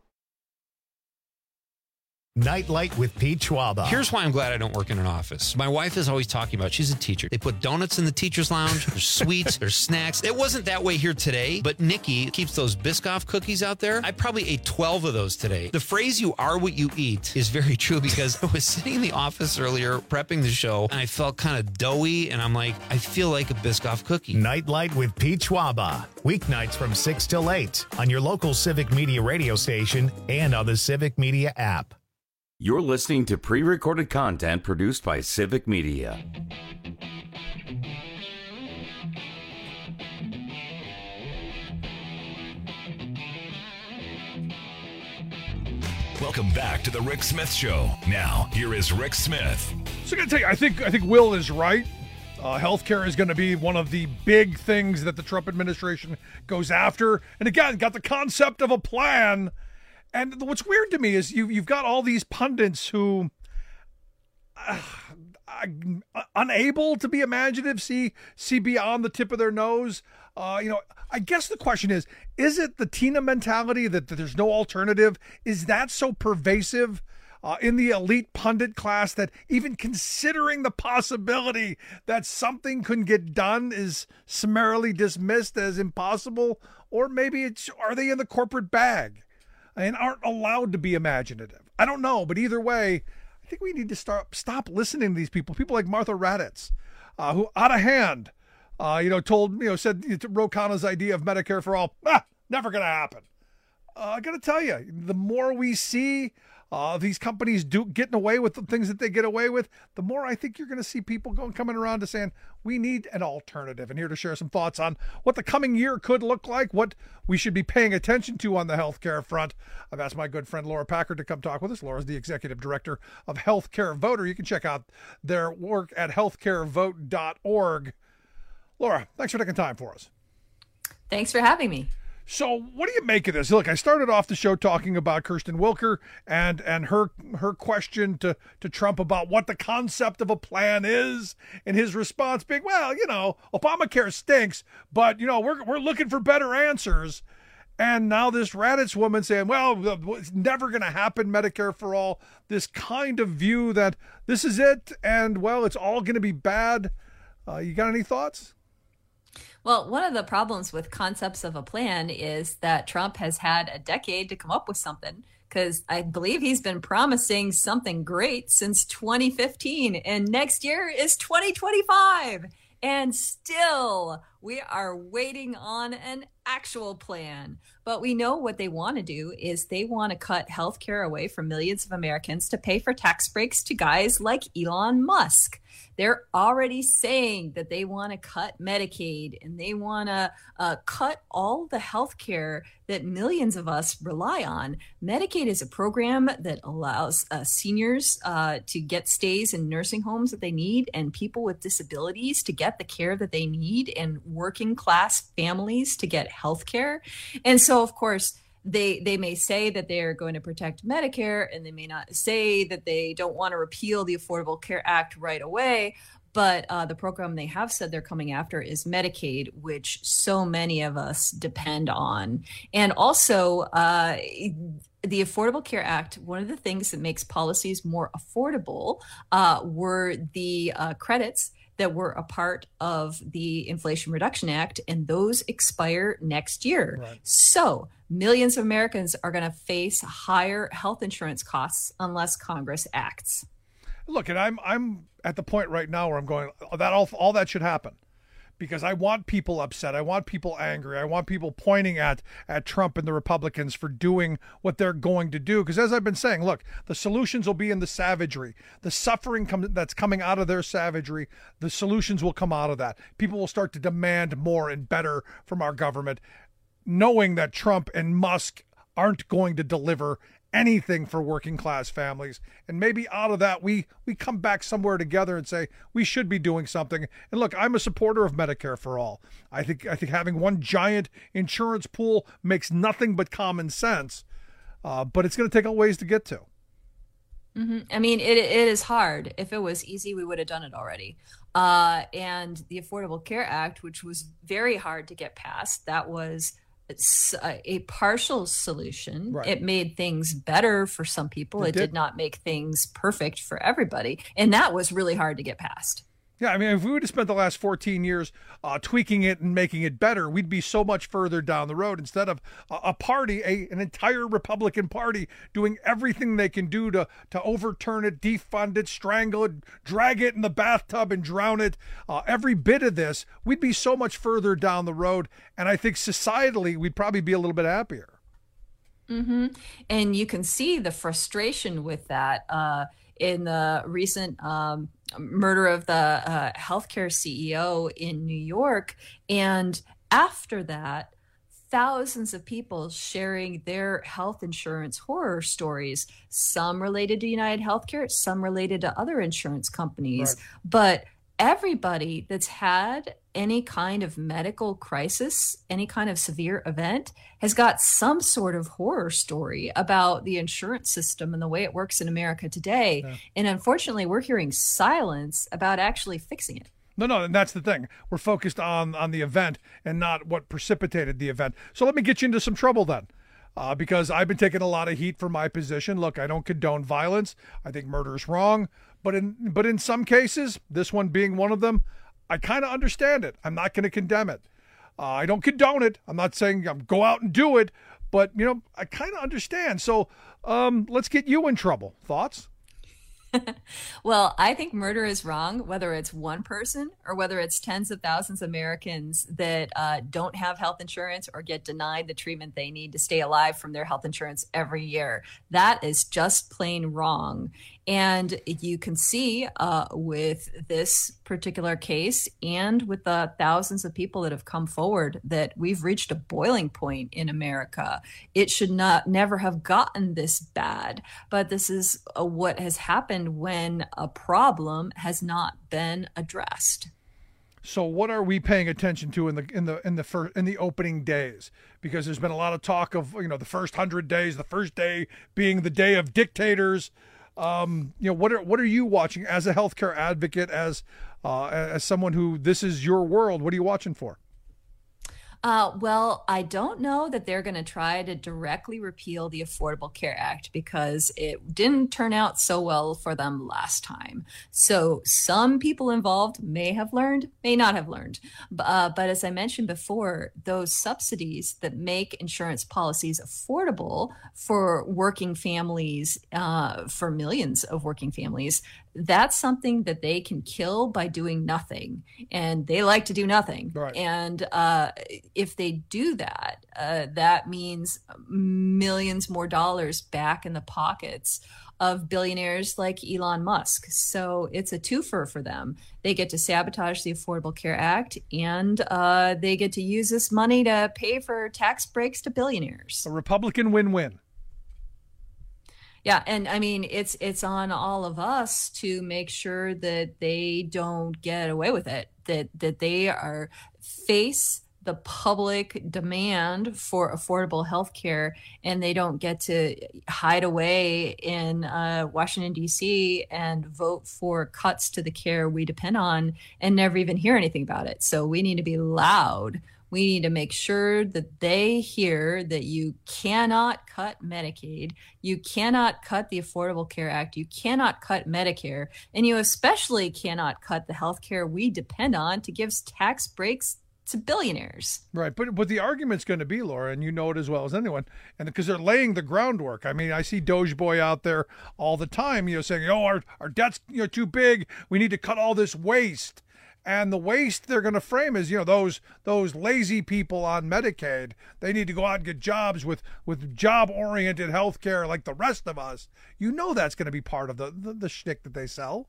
Nightlight with Pete Schwaba.
Here's why I'm glad I don't work in an office. My wife is always talking about, she's a teacher. They put donuts in the teacher's lounge. There's sweets, there's snacks. It wasn't that way here today, but Nikki keeps those Biscoff cookies out there. I probably ate twelve of those today. The phrase, you are what you eat, is very true because I was sitting in the office earlier prepping the show and I felt kind of doughy and I'm like, I feel like a Biscoff cookie.
Nightlight with Pete Schwaba. Weeknights from six till eight on your local Civic Media radio station and on the Civic Media app.
You're listening to pre-recorded content produced by Civic Media.
Welcome back to the Rick Smith Show. Now, here is Rick Smith.
So I'm going to tell you, I think, I think Will is right. Uh, healthcare is going to be one of the big things that the Trump administration goes after. And again, got the concept of a plan. And what's weird to me is you, you've got all these pundits who uh, are unable to be imaginative, see see beyond the tip of their nose. Uh, you know, I guess the question is, is it the Tina mentality that, that there's no alternative? Is that so pervasive uh, in the elite pundit class that even considering the possibility that something couldn't get done is summarily dismissed as impossible? Or maybe it's, are they in the corporate bag and aren't allowed to be imaginative? I don't know, but either way, I think we need to start stop listening to these people. People like Martha Raddatz, uh, who out of hand, uh, you know, told, you know, said you know, Ro Khanna's idea of Medicare for all, ah, never going to happen. Uh, I got to tell you, the more we see uh, these companies do getting away with the things that they get away with, the more I think you're going to see people going coming around to saying we need an alternative. And here to share some thoughts on what the coming year could look like, what we should be paying attention to on the healthcare front, I've asked my good friend Laura Packard to come talk with us. Laura's the executive director of Healthcare Voter. You can check out their work at healthcare vote dot org. Laura, thanks for taking time for us.
Thanks for having me.
So what do you make of this? Look, I started off the show talking about Kirsten Wilker and and her her question to, to Trump about what the concept of a plan is, and his response being, well, you know, Obamacare stinks, but, you know, we're we're looking for better answers. And now this Raddatz woman saying, well, it's never going to happen, Medicare for all, this kind of view that this is it, and, well, it's all going to be bad. Uh, you got any thoughts?
Well, one of the problems with concepts of a plan is that Trump has had a decade to come up with something, because I believe he's been promising something great since twenty fifteen, and next year is twenty twenty-five. And still, We are waiting on an actual plan. But we know what they want to do is they want to cut health care away from millions of Americans to pay for tax breaks to guys like Elon Musk. They're already saying that they want to cut Medicaid and they want to uh, cut all the health care that millions of us rely on. Medicaid is a program that allows uh, seniors uh, to get stays in nursing homes that they need, and people with disabilities to get the care that they need, and working class families to get health care. And so, of course, They they may say that they are going to protect Medicare, and they may not say that they don't want to repeal the Affordable Care Act right away. But uh, the program they have said they're coming after is Medicaid, which so many of us depend on. And also uh, the Affordable Care Act, one of the things that makes policies more affordable uh, were the uh, credits that were a part of the Inflation Reduction Act, and those expire next year. Right. So millions of Americans are going to face higher health insurance costs unless Congress acts.
Look, and I'm I'm at the point right now where I'm going, that all, all that should happen. Because I want people upset. I want people angry. I want people pointing at, at Trump and the Republicans for doing what they're going to do. Because as I've been saying, look, the solutions will be in the savagery. The suffering com- that's coming out of their savagery, the solutions will come out of that. People will start to demand more and better from our government, knowing that Trump and Musk aren't going to deliver anything for working class families. And maybe out of that, we we come back somewhere together and say we should be doing something. And look, I'm a supporter of Medicare for all. I think I think having one giant insurance pool makes nothing but common sense. Uh, but it's going to take a ways to get to.
Mm-hmm. I mean, it it is hard. If it was easy, we would have done it already. Uh, and the Affordable Care Act, which was very hard to get passed, that was It's a partial solution. Right. It made things better for some people. It, it did. did not make things perfect for everybody. And that was really hard to get past.
Yeah, I mean, if we would have spent the last fourteen years uh, tweaking it and making it better, we'd be so much further down the road instead of a, a party, a, an entire Republican Party doing everything they can do to, to overturn it, defund it, strangle it, drag it in the bathtub and drown it. Uh, every bit of this, we'd be so much further down the road. And I think societally, we'd probably be a little bit happier.
Mm-hmm. And you can see the frustration with that uh, in the recent um, murder of the uh, healthcare C E O in New York. And after that, thousands of people sharing their health insurance horror stories, some related to United Healthcare, some related to other insurance companies. Right. But everybody that's had any kind of medical crisis, any kind of severe event, has got some sort of horror story about the insurance system and the way it works in America today. Yeah. And unfortunately, we're hearing silence about actually fixing it.
No, no, and that's the thing. We're focused on, on the event and not what precipitated the event. So let me get you into some trouble then. Uh, because I've been taking a lot of heat for my position. Look, I don't condone violence. I think murder is wrong. But in but in some cases, this one being one of them, I kind of understand it. I'm not going to condemn it. Uh, I don't condone it. I'm not saying um, go out and do it. But, you know, I kind of understand. So um, let's get you in trouble. Thoughts?
Well, I think murder is wrong, whether it's one person or whether it's tens of thousands of Americans that uh, don't have health insurance or get denied the treatment they need to stay alive from their health insurance every year. That is just plain wrong. And you can see uh, with this particular case and with the thousands of people that have come forward that we've reached a boiling point in America. It should not never have gotten this bad. But this is uh, what has happened when a problem has not been addressed.
So what are we paying attention to in the in the in the fir- in the opening days? Because there's been a lot of talk of, you know, the first hundred days, the first day being the day of dictators. Um, you know, what are what are you watching as a healthcare advocate, as uh, as someone who this is your world? What are you watching for?
Uh, well, I don't know that they're going to try to directly repeal the Affordable Care Act because it didn't turn out so well for them last time. So some people involved may have learned, may not have learned. Uh, but as I mentioned before, those subsidies that make insurance policies affordable for working families, uh, for millions of working families, that's something that they can kill by doing nothing. And they like to do nothing. Right. And uh, if they do that, uh, that means millions more dollars back in the pockets of billionaires like Elon Musk. So it's a twofer for them. They get to sabotage the Affordable Care Act, and uh, they get to use this money to pay for tax breaks to billionaires.
A Republican win-win.
Yeah, and I mean, it's it's on all of us to make sure that they don't get away with it, that that they are face the public demand for affordable health care, and they don't get to hide away in uh, Washington, D C and vote for cuts to the care we depend on and never even hear anything about it. So we need to be loud. We need to make sure that they hear that you cannot cut Medicaid, you cannot cut the Affordable Care Act, you cannot cut Medicare, and you especially cannot cut the health care we depend on to give tax breaks to billionaires.
Right. But but the argument's going to be, Laura, and you know it as well as anyone, and because they're laying the groundwork. I mean, I see Doge Boy out there all the time, you know, saying, oh, our, our debt's you know too big. We need to cut all this waste. And the waste they're going to frame is, you know, those those lazy people on Medicaid. They need to go out and get jobs with, with job-oriented health care like the rest of us. You know that's going to be part of the, the, the shtick that they sell.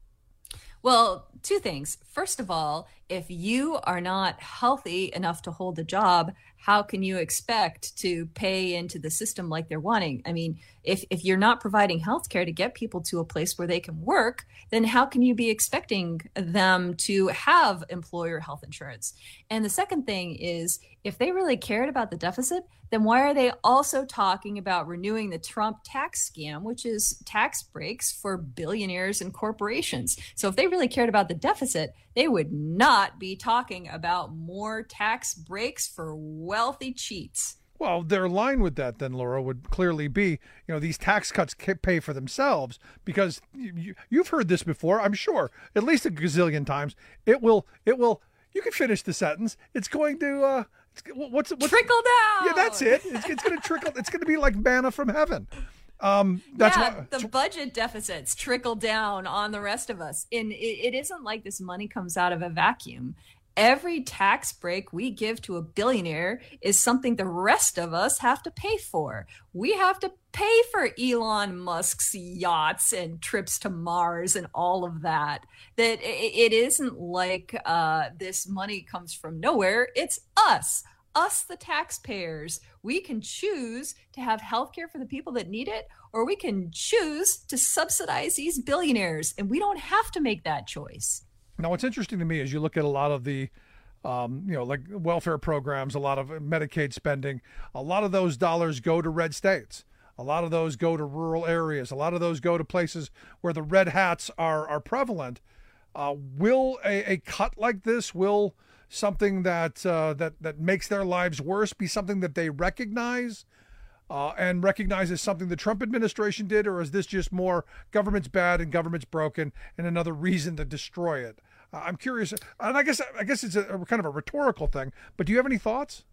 Well, two things. First of all, if you are not healthy enough to hold a job, how can you expect to pay into the system like they're wanting? I mean, if, if you're not providing health care to get people to a place where they can work, then how can you be expecting them to have employer health insurance? And the second thing is, if they really cared about the deficit, then why are they also talking about renewing the Trump tax scam, which is tax breaks for billionaires and corporations? So if they really cared about the deficit, they would not be talking about more tax breaks for wealthy cheats.
Well, their line with that then, Laura, would clearly be, you know, these tax cuts pay for themselves because you, you've heard this before, I'm sure, at least a gazillion times. It will, it will, you can finish the sentence. It's going to, uh, it's, what's, what's
trickle down.
Yeah, that's it. It's, it's going to trickle. It's going to be like manna from heaven. Um, that's
yeah,
why,
the budget deficits trickle down on the rest of us. And it, it isn't like this money comes out of a vacuum. Every tax break we give to a billionaire is something the rest of us have to pay for. We have to pay for Elon Musk's yachts and trips to Mars and all of that. That it, it isn't like uh, this money comes from nowhere. It's us. Us, the taxpayers. We can choose to have healthcare for the people that need it, or we can choose to subsidize these billionaires, and we don't have to make that choice.
Now, what's interesting to me is you look at a lot of the, um, you know, like welfare programs, a lot of Medicaid spending, a lot of those dollars go to red states. A lot of those go to rural areas. A lot of those go to places where the red hats are are prevalent. Uh, will a, a cut like this, will something that uh, that that makes their lives worse be something that they recognize uh, and recognize as something the Trump administration did, or is this just more government's bad and government's broken and another reason to destroy it? Uh, I'm curious, and I guess I guess it's a, a kind of a rhetorical thing, but do you have any thoughts?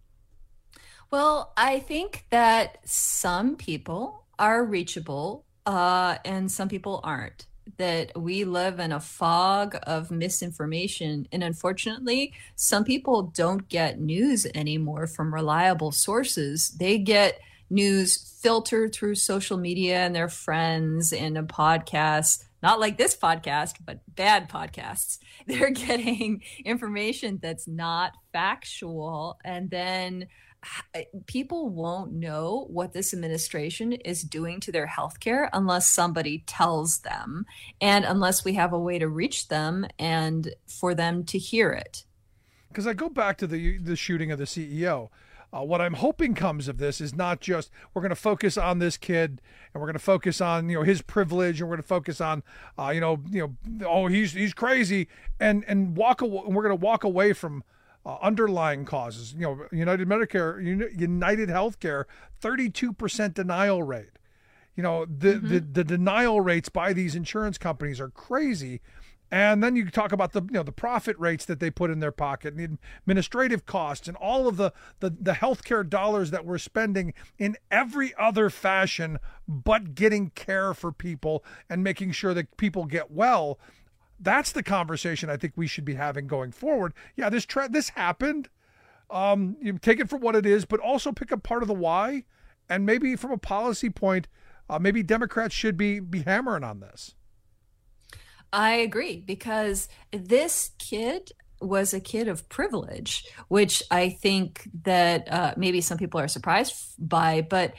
Well, I think that some people are reachable uh, and some people aren't. That we live in a fog of misinformation. And unfortunately, some people don't get news anymore from reliable sources. They get news filtered through social media and their friends and a podcast, not like this podcast, but bad podcasts. They're getting information that's not factual. And then people won't know what this administration is doing to their healthcare unless somebody tells them and unless we have a way to reach them and for them to hear it.
Because I go back to the the shooting of the C E O. Uh, what I'm hoping comes of this is not just we're going to focus on this kid and we're going to focus on, you know, his privilege, and we're going to focus on, uh, you know, you know, oh, he's he's crazy, and and walk away, and we're going to walk away from uh, underlying causes. You know, United Medicare, United Healthcare, thirty-two percent denial rate. You know, the, mm-hmm. the the denial rates by these insurance companies are crazy. And then you talk about the you know the profit rates that they put in their pocket, and the administrative costs, and all of the the, the healthcare dollars that we're spending in every other fashion but getting care for people and making sure that people get well. That's the conversation I think we should be having going forward. Yeah, this tra- this happened. Um, you take it for what it is, but also pick up part of the why, and maybe from a policy point, uh, maybe Democrats should be be hammering on this.
I agree, because this kid was a kid of privilege, which I think that uh, maybe some people are surprised by, but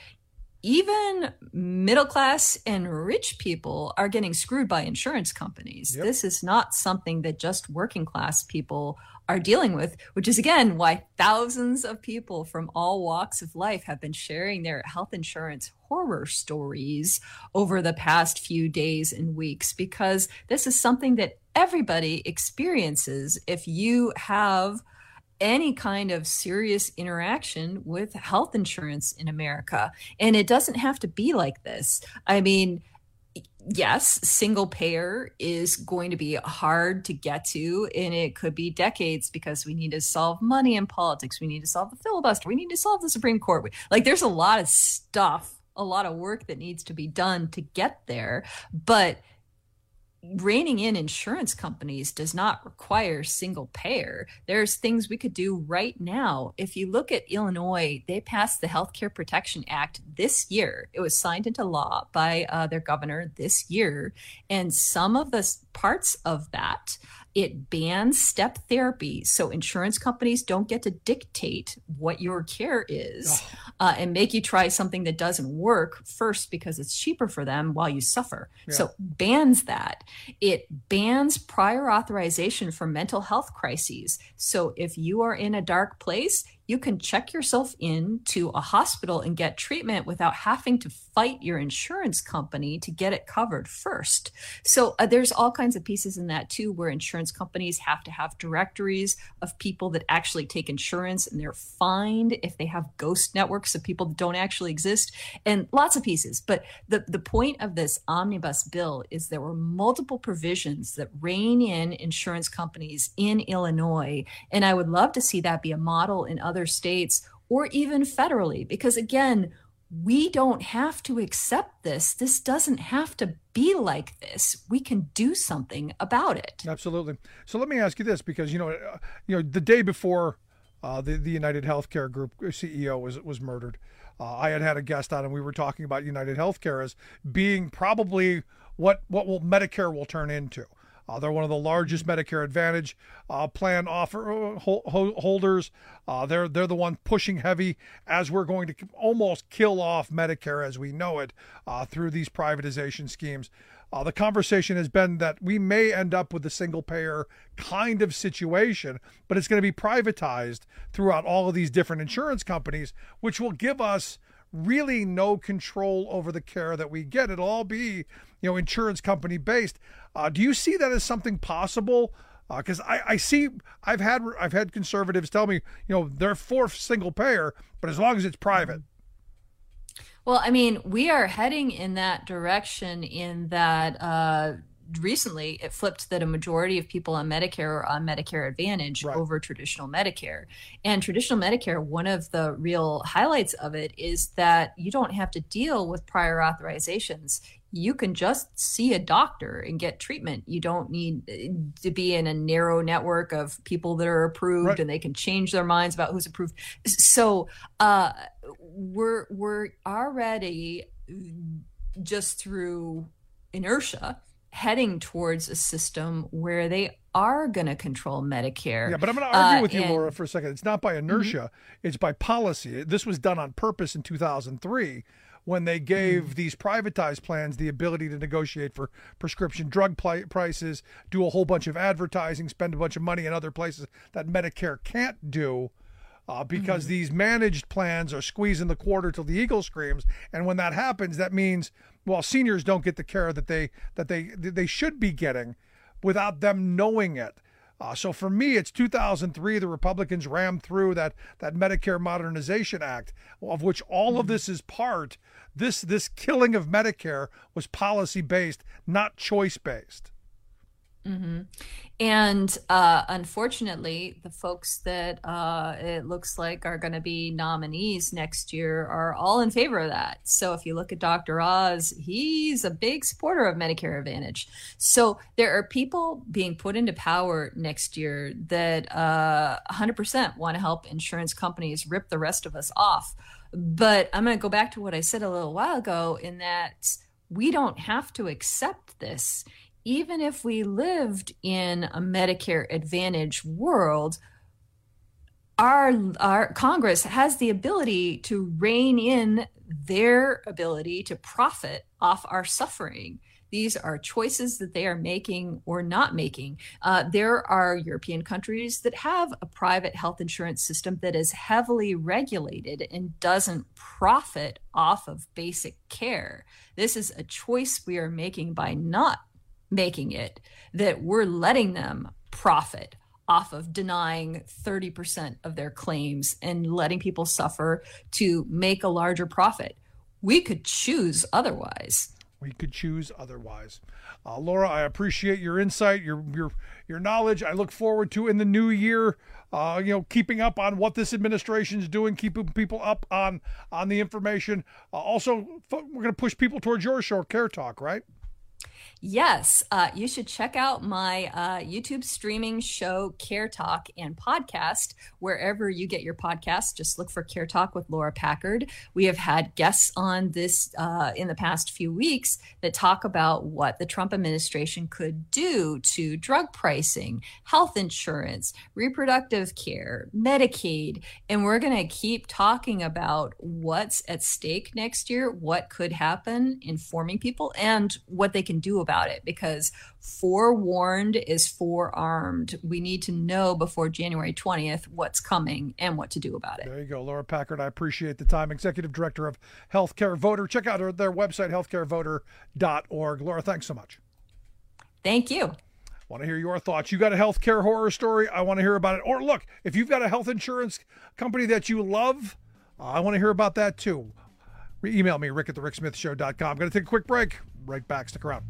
even middle class and rich people are getting screwed by insurance companies. Yep. This is not something that just working class people are dealing with, which is, again, why thousands of people from all walks of life have been sharing their health insurance horror stories over the past few days and weeks, because this is something that everybody experiences if you have any kind of serious interaction with health insurance in America. And it doesn't have to be like this. I mean, yes, single payer is going to be hard to get to, and it could be decades, because we need to solve money in politics. We need to solve the filibuster. We need to solve the Supreme Court. Like, there's a lot of stuff, a lot of work that needs to be done to get there. But reining in insurance companies does not require single payer. There's things we could do right now. If you look at Illinois, they passed the Healthcare Protection Act this year. It was signed into law by uh, their governor this year. And some of the parts of that, it bans step therapy. So insurance companies don't get to dictate what your care is oh. uh, and make you try something that doesn't work first because it's cheaper for them while you suffer. Yeah. So bans that. It bans prior authorization for mental health crises. So if you are in a dark place, you can check yourself into a hospital and get treatment without having to fight your insurance company to get it covered first. So uh, there's all kinds of pieces in that too, where insurance companies have to have directories of people that actually take insurance, and they're fined if they have ghost networks of people that don't actually exist, and lots of pieces. But the, the point of this omnibus bill is there were multiple provisions that rein in insurance companies in Illinois. And I would love to see that be a model in other states or even federally, because again, we don't have to accept this. This doesn't have to be like this. We can do something about it.
Absolutely. So let me ask you this, because, you know, uh, you know, the day before uh, the, the United Healthcare Group C E O was, was murdered, uh, I had had a guest on, and we were talking about United Healthcare as being probably what, what will Medicare will turn into. Uh, they're one of the largest Medicare Advantage uh, plan offer uh, ho- holders. Uh, they're they're the one pushing heavy as we're going to almost kill off Medicare as we know it uh, through these privatization schemes. Uh, the conversation has been that we may end up with a single payer kind of situation, but it's going to be privatized throughout all of these different insurance companies, which will give us really no control over the care that we get. It'll all be, you know, insurance company based. Uh, do you see that as something possible? Because uh, I, I see, I've had I've had conservatives tell me, you know, they're for single payer, but as long as it's private.
Well, I mean, we are heading in that direction in that uh, recently it flipped that a majority of people on Medicare are on Medicare Advantage right. over traditional Medicare. And traditional Medicare, one of the real highlights of it is that you don't have to deal with prior authorizations. You can just see a doctor and get treatment. You don't need to be in a narrow network of people that are approved right. and they can change their minds about who's approved. So uh, we're we're already just through inertia heading towards a system where they are going to control Medicare.
Yeah, but I'm going to argue
uh,
with you,
and,
Laura, for a second. It's not by inertia. Mm-hmm. It's by policy. This was done on purpose in two thousand three when they gave mm-hmm. these privatized plans the ability to negotiate for prescription drug pl- prices, do a whole bunch of advertising, spend a bunch of money in other places that Medicare can't do. Uh, because mm-hmm. these managed plans are squeezing the quarter till the eagle screams, and when that happens, that means, well, seniors don't get the care that they that they they should be getting, without them knowing it. Uh, so for me, it's two thousand three, the Republicans rammed through that, that Medicare Modernization Act, of which all of this is part. This, this killing of Medicare was policy-based, not choice-based.
Mm-hmm. And uh, unfortunately, the folks that uh, it looks like are going to be nominees next year are all in favor of that. So if you look at Doctor Oz, he's a big supporter of Medicare Advantage. So there are people being put into power next year that uh, one hundred percent want to help insurance companies rip the rest of us off. But I'm going to go back to what I said a little while ago, in that we don't have to accept this. Even if we lived in a Medicare Advantage world, our, our Congress has the ability to rein in their ability to profit off our suffering. These are choices that they are making or not making. Uh, there are European countries that have a private health insurance system that is heavily regulated and doesn't profit off of basic care. This is a choice we are making by not making it, that we're letting them profit off of denying thirty percent of their claims and letting people suffer to make a larger profit. We could choose otherwise.
We could choose otherwise. Uh, Laura, I appreciate your insight, your your your knowledge. I look forward to in the new year, uh, you know, keeping up on what this administration is doing, keeping people up on on the information. Uh, also, we're going to push people towards your show, Care Talk, right?
Yes, uh, you should check out my uh, YouTube streaming show, Care Talk, and podcast, wherever you get your podcasts. Just look for Care Talk with Laura Packard. We have had guests on this uh, in the past few weeks that talk about what the Trump administration could do to drug pricing, health insurance, reproductive care, Medicaid. And we're going to keep talking about what's at stake next year, what could happen, informing people, and what they can do about about it, because forewarned is forearmed. We need to know before January twentieth what's coming and what to do about it.
There you go, Laura Packard. I appreciate the time. Executive Director of Healthcare Voter. Check out their, their website, healthcare voter dot org. Laura, thanks so much.
Thank you.
Want to hear your thoughts. You got a healthcare horror story? I want to hear about it. Or look, if you've got a health insurance company that you love, uh, I want to hear about that too. Re- email me, rick at the rick smith show dot com. I'm going to take a quick break. Right back. Stick around.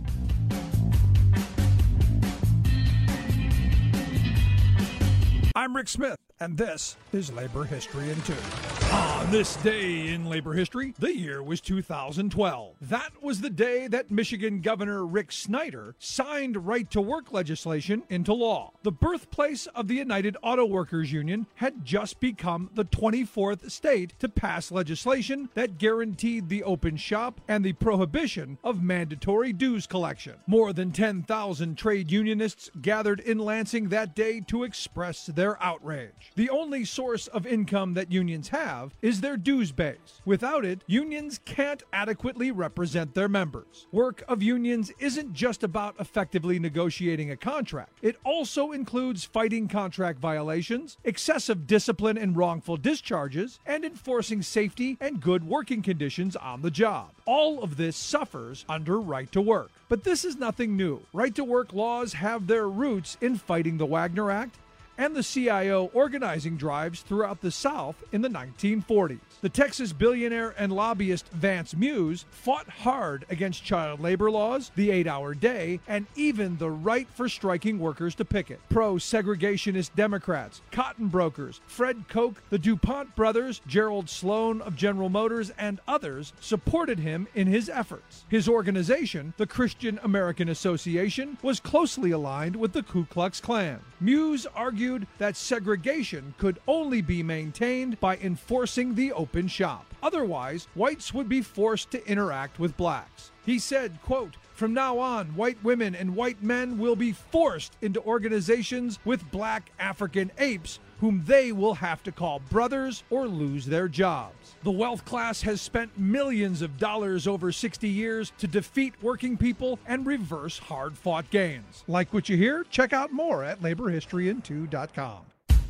I'm Rick Smith, and this is Labor History in Two. On this day in labor history, the year was two thousand twelve. That was the day that Michigan Governor Rick Snyder signed right-to-work legislation into law. The birthplace of the United Auto Workers Union had just become the twenty-fourth state to pass legislation that guaranteed the open shop and the prohibition of mandatory dues collection. More than ten thousand trade unionists gathered in Lansing that day to express their outrage. The only source of income that unions have is their dues base. Without it, unions can't adequately represent their members. Work of unions isn't just about effectively negotiating a contract. It also includes fighting contract violations, excessive discipline and wrongful discharges, and enforcing safety and good working conditions on the job. All of this suffers under right to work. But this is nothing new. Right to work laws have their roots in fighting the Wagner Act and the C I O organizing drives throughout the South in the nineteen forties. The Texas billionaire and lobbyist Vance Muse fought hard against child labor laws, the eight-hour day, and even the right for striking workers to picket. Pro-segregationist Democrats, cotton brokers, Fred Koch, the DuPont brothers, Gerald Sloan of General Motors, and others supported him in his efforts. His organization, the Christian American Association, was closely aligned with the Ku Klux Klan. Muse argued that segregation could only be maintained by enforcing the open shop. Otherwise, whites would be forced to interact with blacks. He said, quote, "From now on, white women and white men will be forced into organizations with black African apes whom they will have to call brothers or lose their jobs." The wealth class has spent millions of dollars over sixty years to defeat working people and reverse hard-fought gains. Like what you hear? Check out more at labor history in two dot com.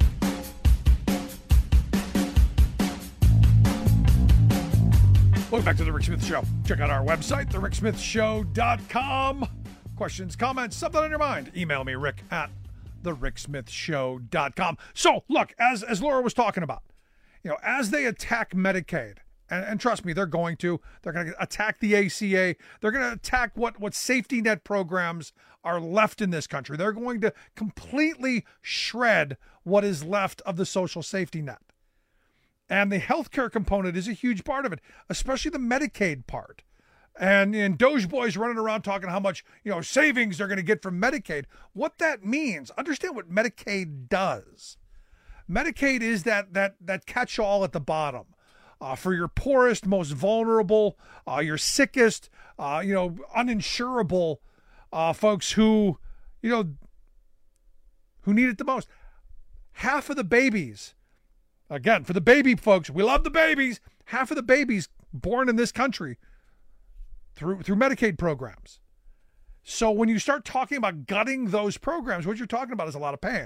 Welcome back to The Rick Smith Show. Check out our website, the rick smith show dot com. Questions, comments, something on your mind? Email me, rick at the rick smith show dot com. So, look, as as Laura was talking about, you know, as they attack Medicaid, and, and trust me, they're going to, they're going to attack the A C A. They're going to attack what, what safety net programs are left in this country. They're going to completely shred what is left of the social safety net. And the healthcare component is a huge part of it, especially the Medicaid part. And, and Doge Boy's running around talking how much, you know, savings they're going to get from Medicaid. What that means, understand what Medicaid does. Medicaid is that that that catch-all at the bottom uh, for your poorest, most vulnerable, uh, your sickest, uh, you know, uninsurable uh, folks who, you know, who need it the most. Half of the babies, again, for the baby folks, we love the babies. Half of the babies born in this country through through Medicaid programs. So when you start talking about gutting those programs, what you're talking about is a lot of pain.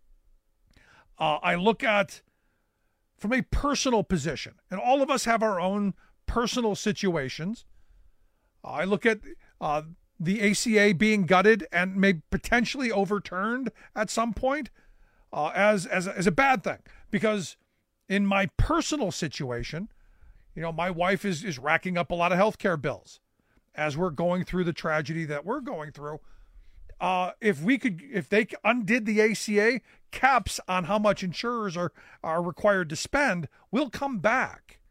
Uh, I look at from a personal position, and all of us have our own personal situations. Uh, I look at uh, the A C A being gutted and may potentially overturned at some point uh, as, as, as a bad thing. Because in my personal situation, you know, my wife is, is racking up a lot of healthcare bills as we're going through the tragedy that we're going through. Uh, if we could, if they undid the A C A caps on how much insurers are, are required to spend, we'll come back.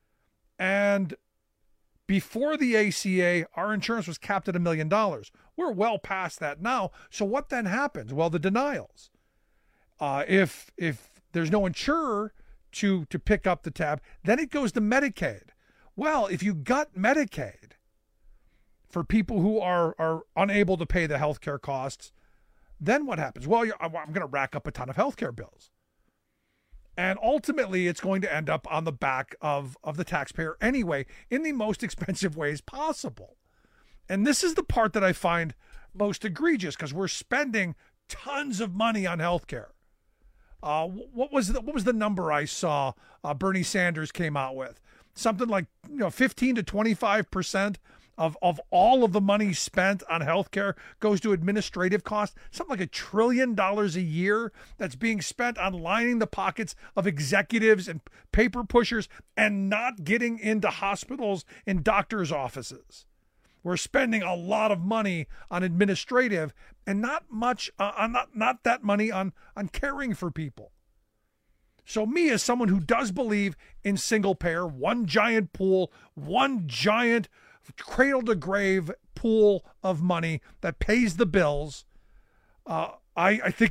And before the A C A, our insurance was capped at a million dollars. We're well past that now. So what then happens? Well, the denials. Uh, if if there's no insurer to to pick up the tab, then it goes to Medicaid. Well, if you gut Medicaid for people who are, are unable to pay the healthcare costs, then what happens? Well, you're, I'm going to rack up a ton of healthcare bills. And ultimately, it's going to end up on the back of, of the taxpayer anyway, in the most expensive ways possible. And this is the part that I find most egregious, because we're spending tons of money on healthcare. Uh, what was the, what was the number I saw uh, Bernie Sanders came out with? Something like, you know, fifteen to twenty-five percent of, of all of the money spent on healthcare goes to administrative costs. Something like a trillion dollars a year that's being spent on lining the pockets of executives and paper pushers and not getting into hospitals and doctors' offices. We're spending a lot of money on administrative and not much, uh, on not, not that money on, on caring for people. So me, as someone who does believe in single payer, one giant pool, one giant cradle to grave pool of money that pays the bills, uh, I, I think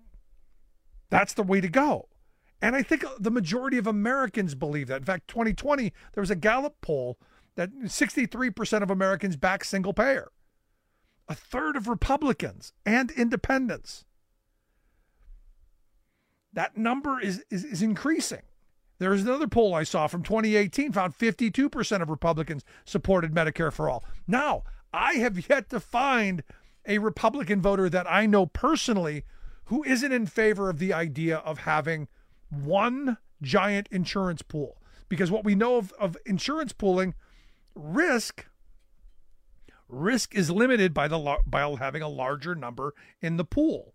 that's the way to go. And I think the majority of Americans believe that. In fact, twenty twenty, there was a Gallup poll that sixty-three percent of Americans back single payer. A third of Republicans and independents. That number is, is, is increasing. There is another poll I saw from twenty eighteen, found fifty-two percent of Republicans supported Medicare for all. Now, I have yet to find a Republican voter that I know personally who isn't in favor of the idea of having one giant insurance pool. Because what we know of, of insurance pooling, risk, risk is limited by the by having a larger number in the pool.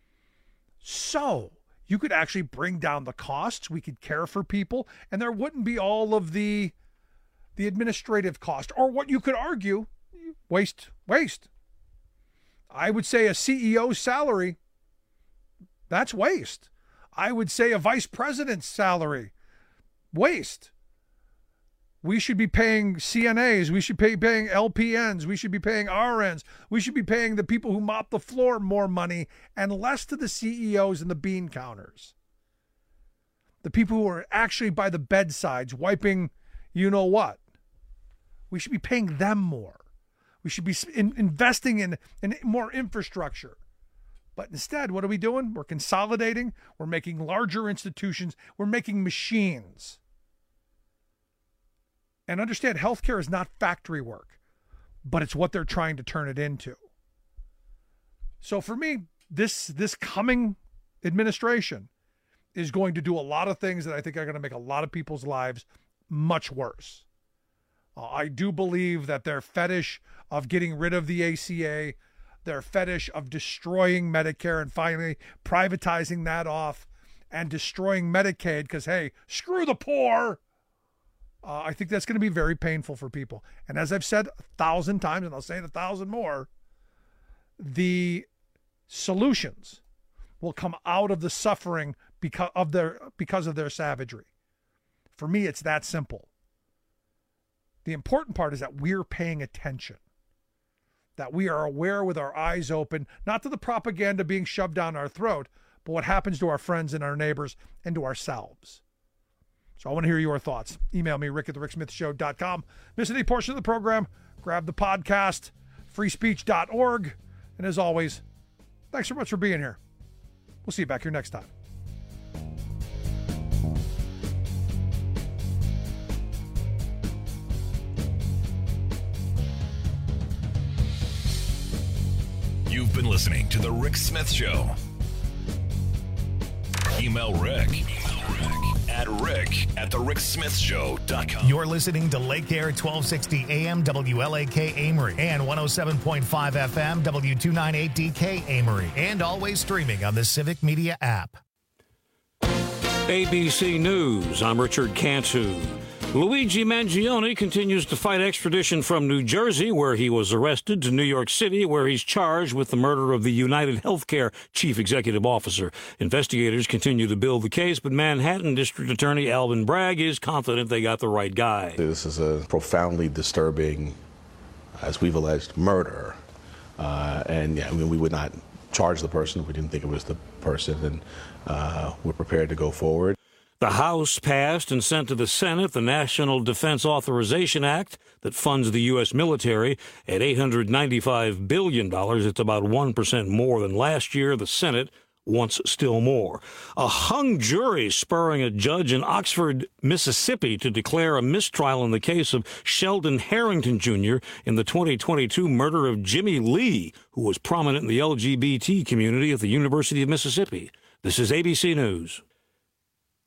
So you could actually bring down the costs. We could care for people, and there wouldn't be all of the the administrative cost, or what you could argue, waste, waste. I would say a C E O's salary, that's waste. I would say a vice president's salary, waste. We should be paying C N As. We should be paying L P Ns. We should be paying R Ns. We should be paying the people who mop the floor more money and less to the C E Os and the bean counters. The people who are actually by the bedsides wiping you know what. We should be paying them more. We should be in, investing in, in more infrastructure. But instead, what are we doing? We're consolidating. We're making larger institutions. We're making machines. And understand, healthcare is not factory work, but it's what they're trying to turn it into. So for me, this this coming administration is going to do a lot of things that I think are going to make a lot of people's lives much worse. Uh, I do believe that their fetish of getting rid of the A C A, their fetish of destroying Medicare and finally privatizing that off and destroying Medicaid because, hey, screw the poor. Uh, I think that's going to be very painful for people. And as I've said a thousand times, and I'll say it a thousand more, the solutions will come out of the suffering because of their because of their savagery. For me, it's that simple. The important part is that we're paying attention, that we are aware with our eyes open, not to the propaganda being shoved down our throat, but what happens to our friends and our neighbors and to ourselves. So I want to hear your thoughts. Email me, rick at the rick smith show dot com. Miss any portion of the program, grab the podcast, free speech dot org. And as always, thanks so much for being here. We'll see you back here next time.
You've been listening to The Rick Smith Show. Email Rick, Email Rick at rick at the rick smith show dot com.
You're listening to Lake Air twelve sixty A M W L A K Amory and one oh seven point five F M W two ninety-eight D K Amory, and always streaming on the Civic Media app.
A B C News, I'm Richard Cantu. Luigi Mangione continues to fight extradition from New Jersey, where he was arrested, to New York City, where he's charged with the murder of the United Healthcare chief executive officer. Investigators continue to build the case, but Manhattan District Attorney Alvin Bragg is confident they got the right guy.
This is a profoundly disturbing, as we've alleged, murder. Uh, and yeah, I mean, we would not charge the person if we didn't think it was the person, and uh, we're prepared to go forward.
The House passed and sent to the Senate the National Defense Authorization Act that funds the U S military at eight hundred ninety-five billion dollars. It's about one percent more than last year. The Senate wants still more. A hung jury spurring a judge in Oxford, Mississippi to declare a mistrial in the case of Sheldon Harrington Junior in the twenty twenty-two murder of Jimmy Lee, who was prominent in the L G B T community at the University of Mississippi. This is A B C News.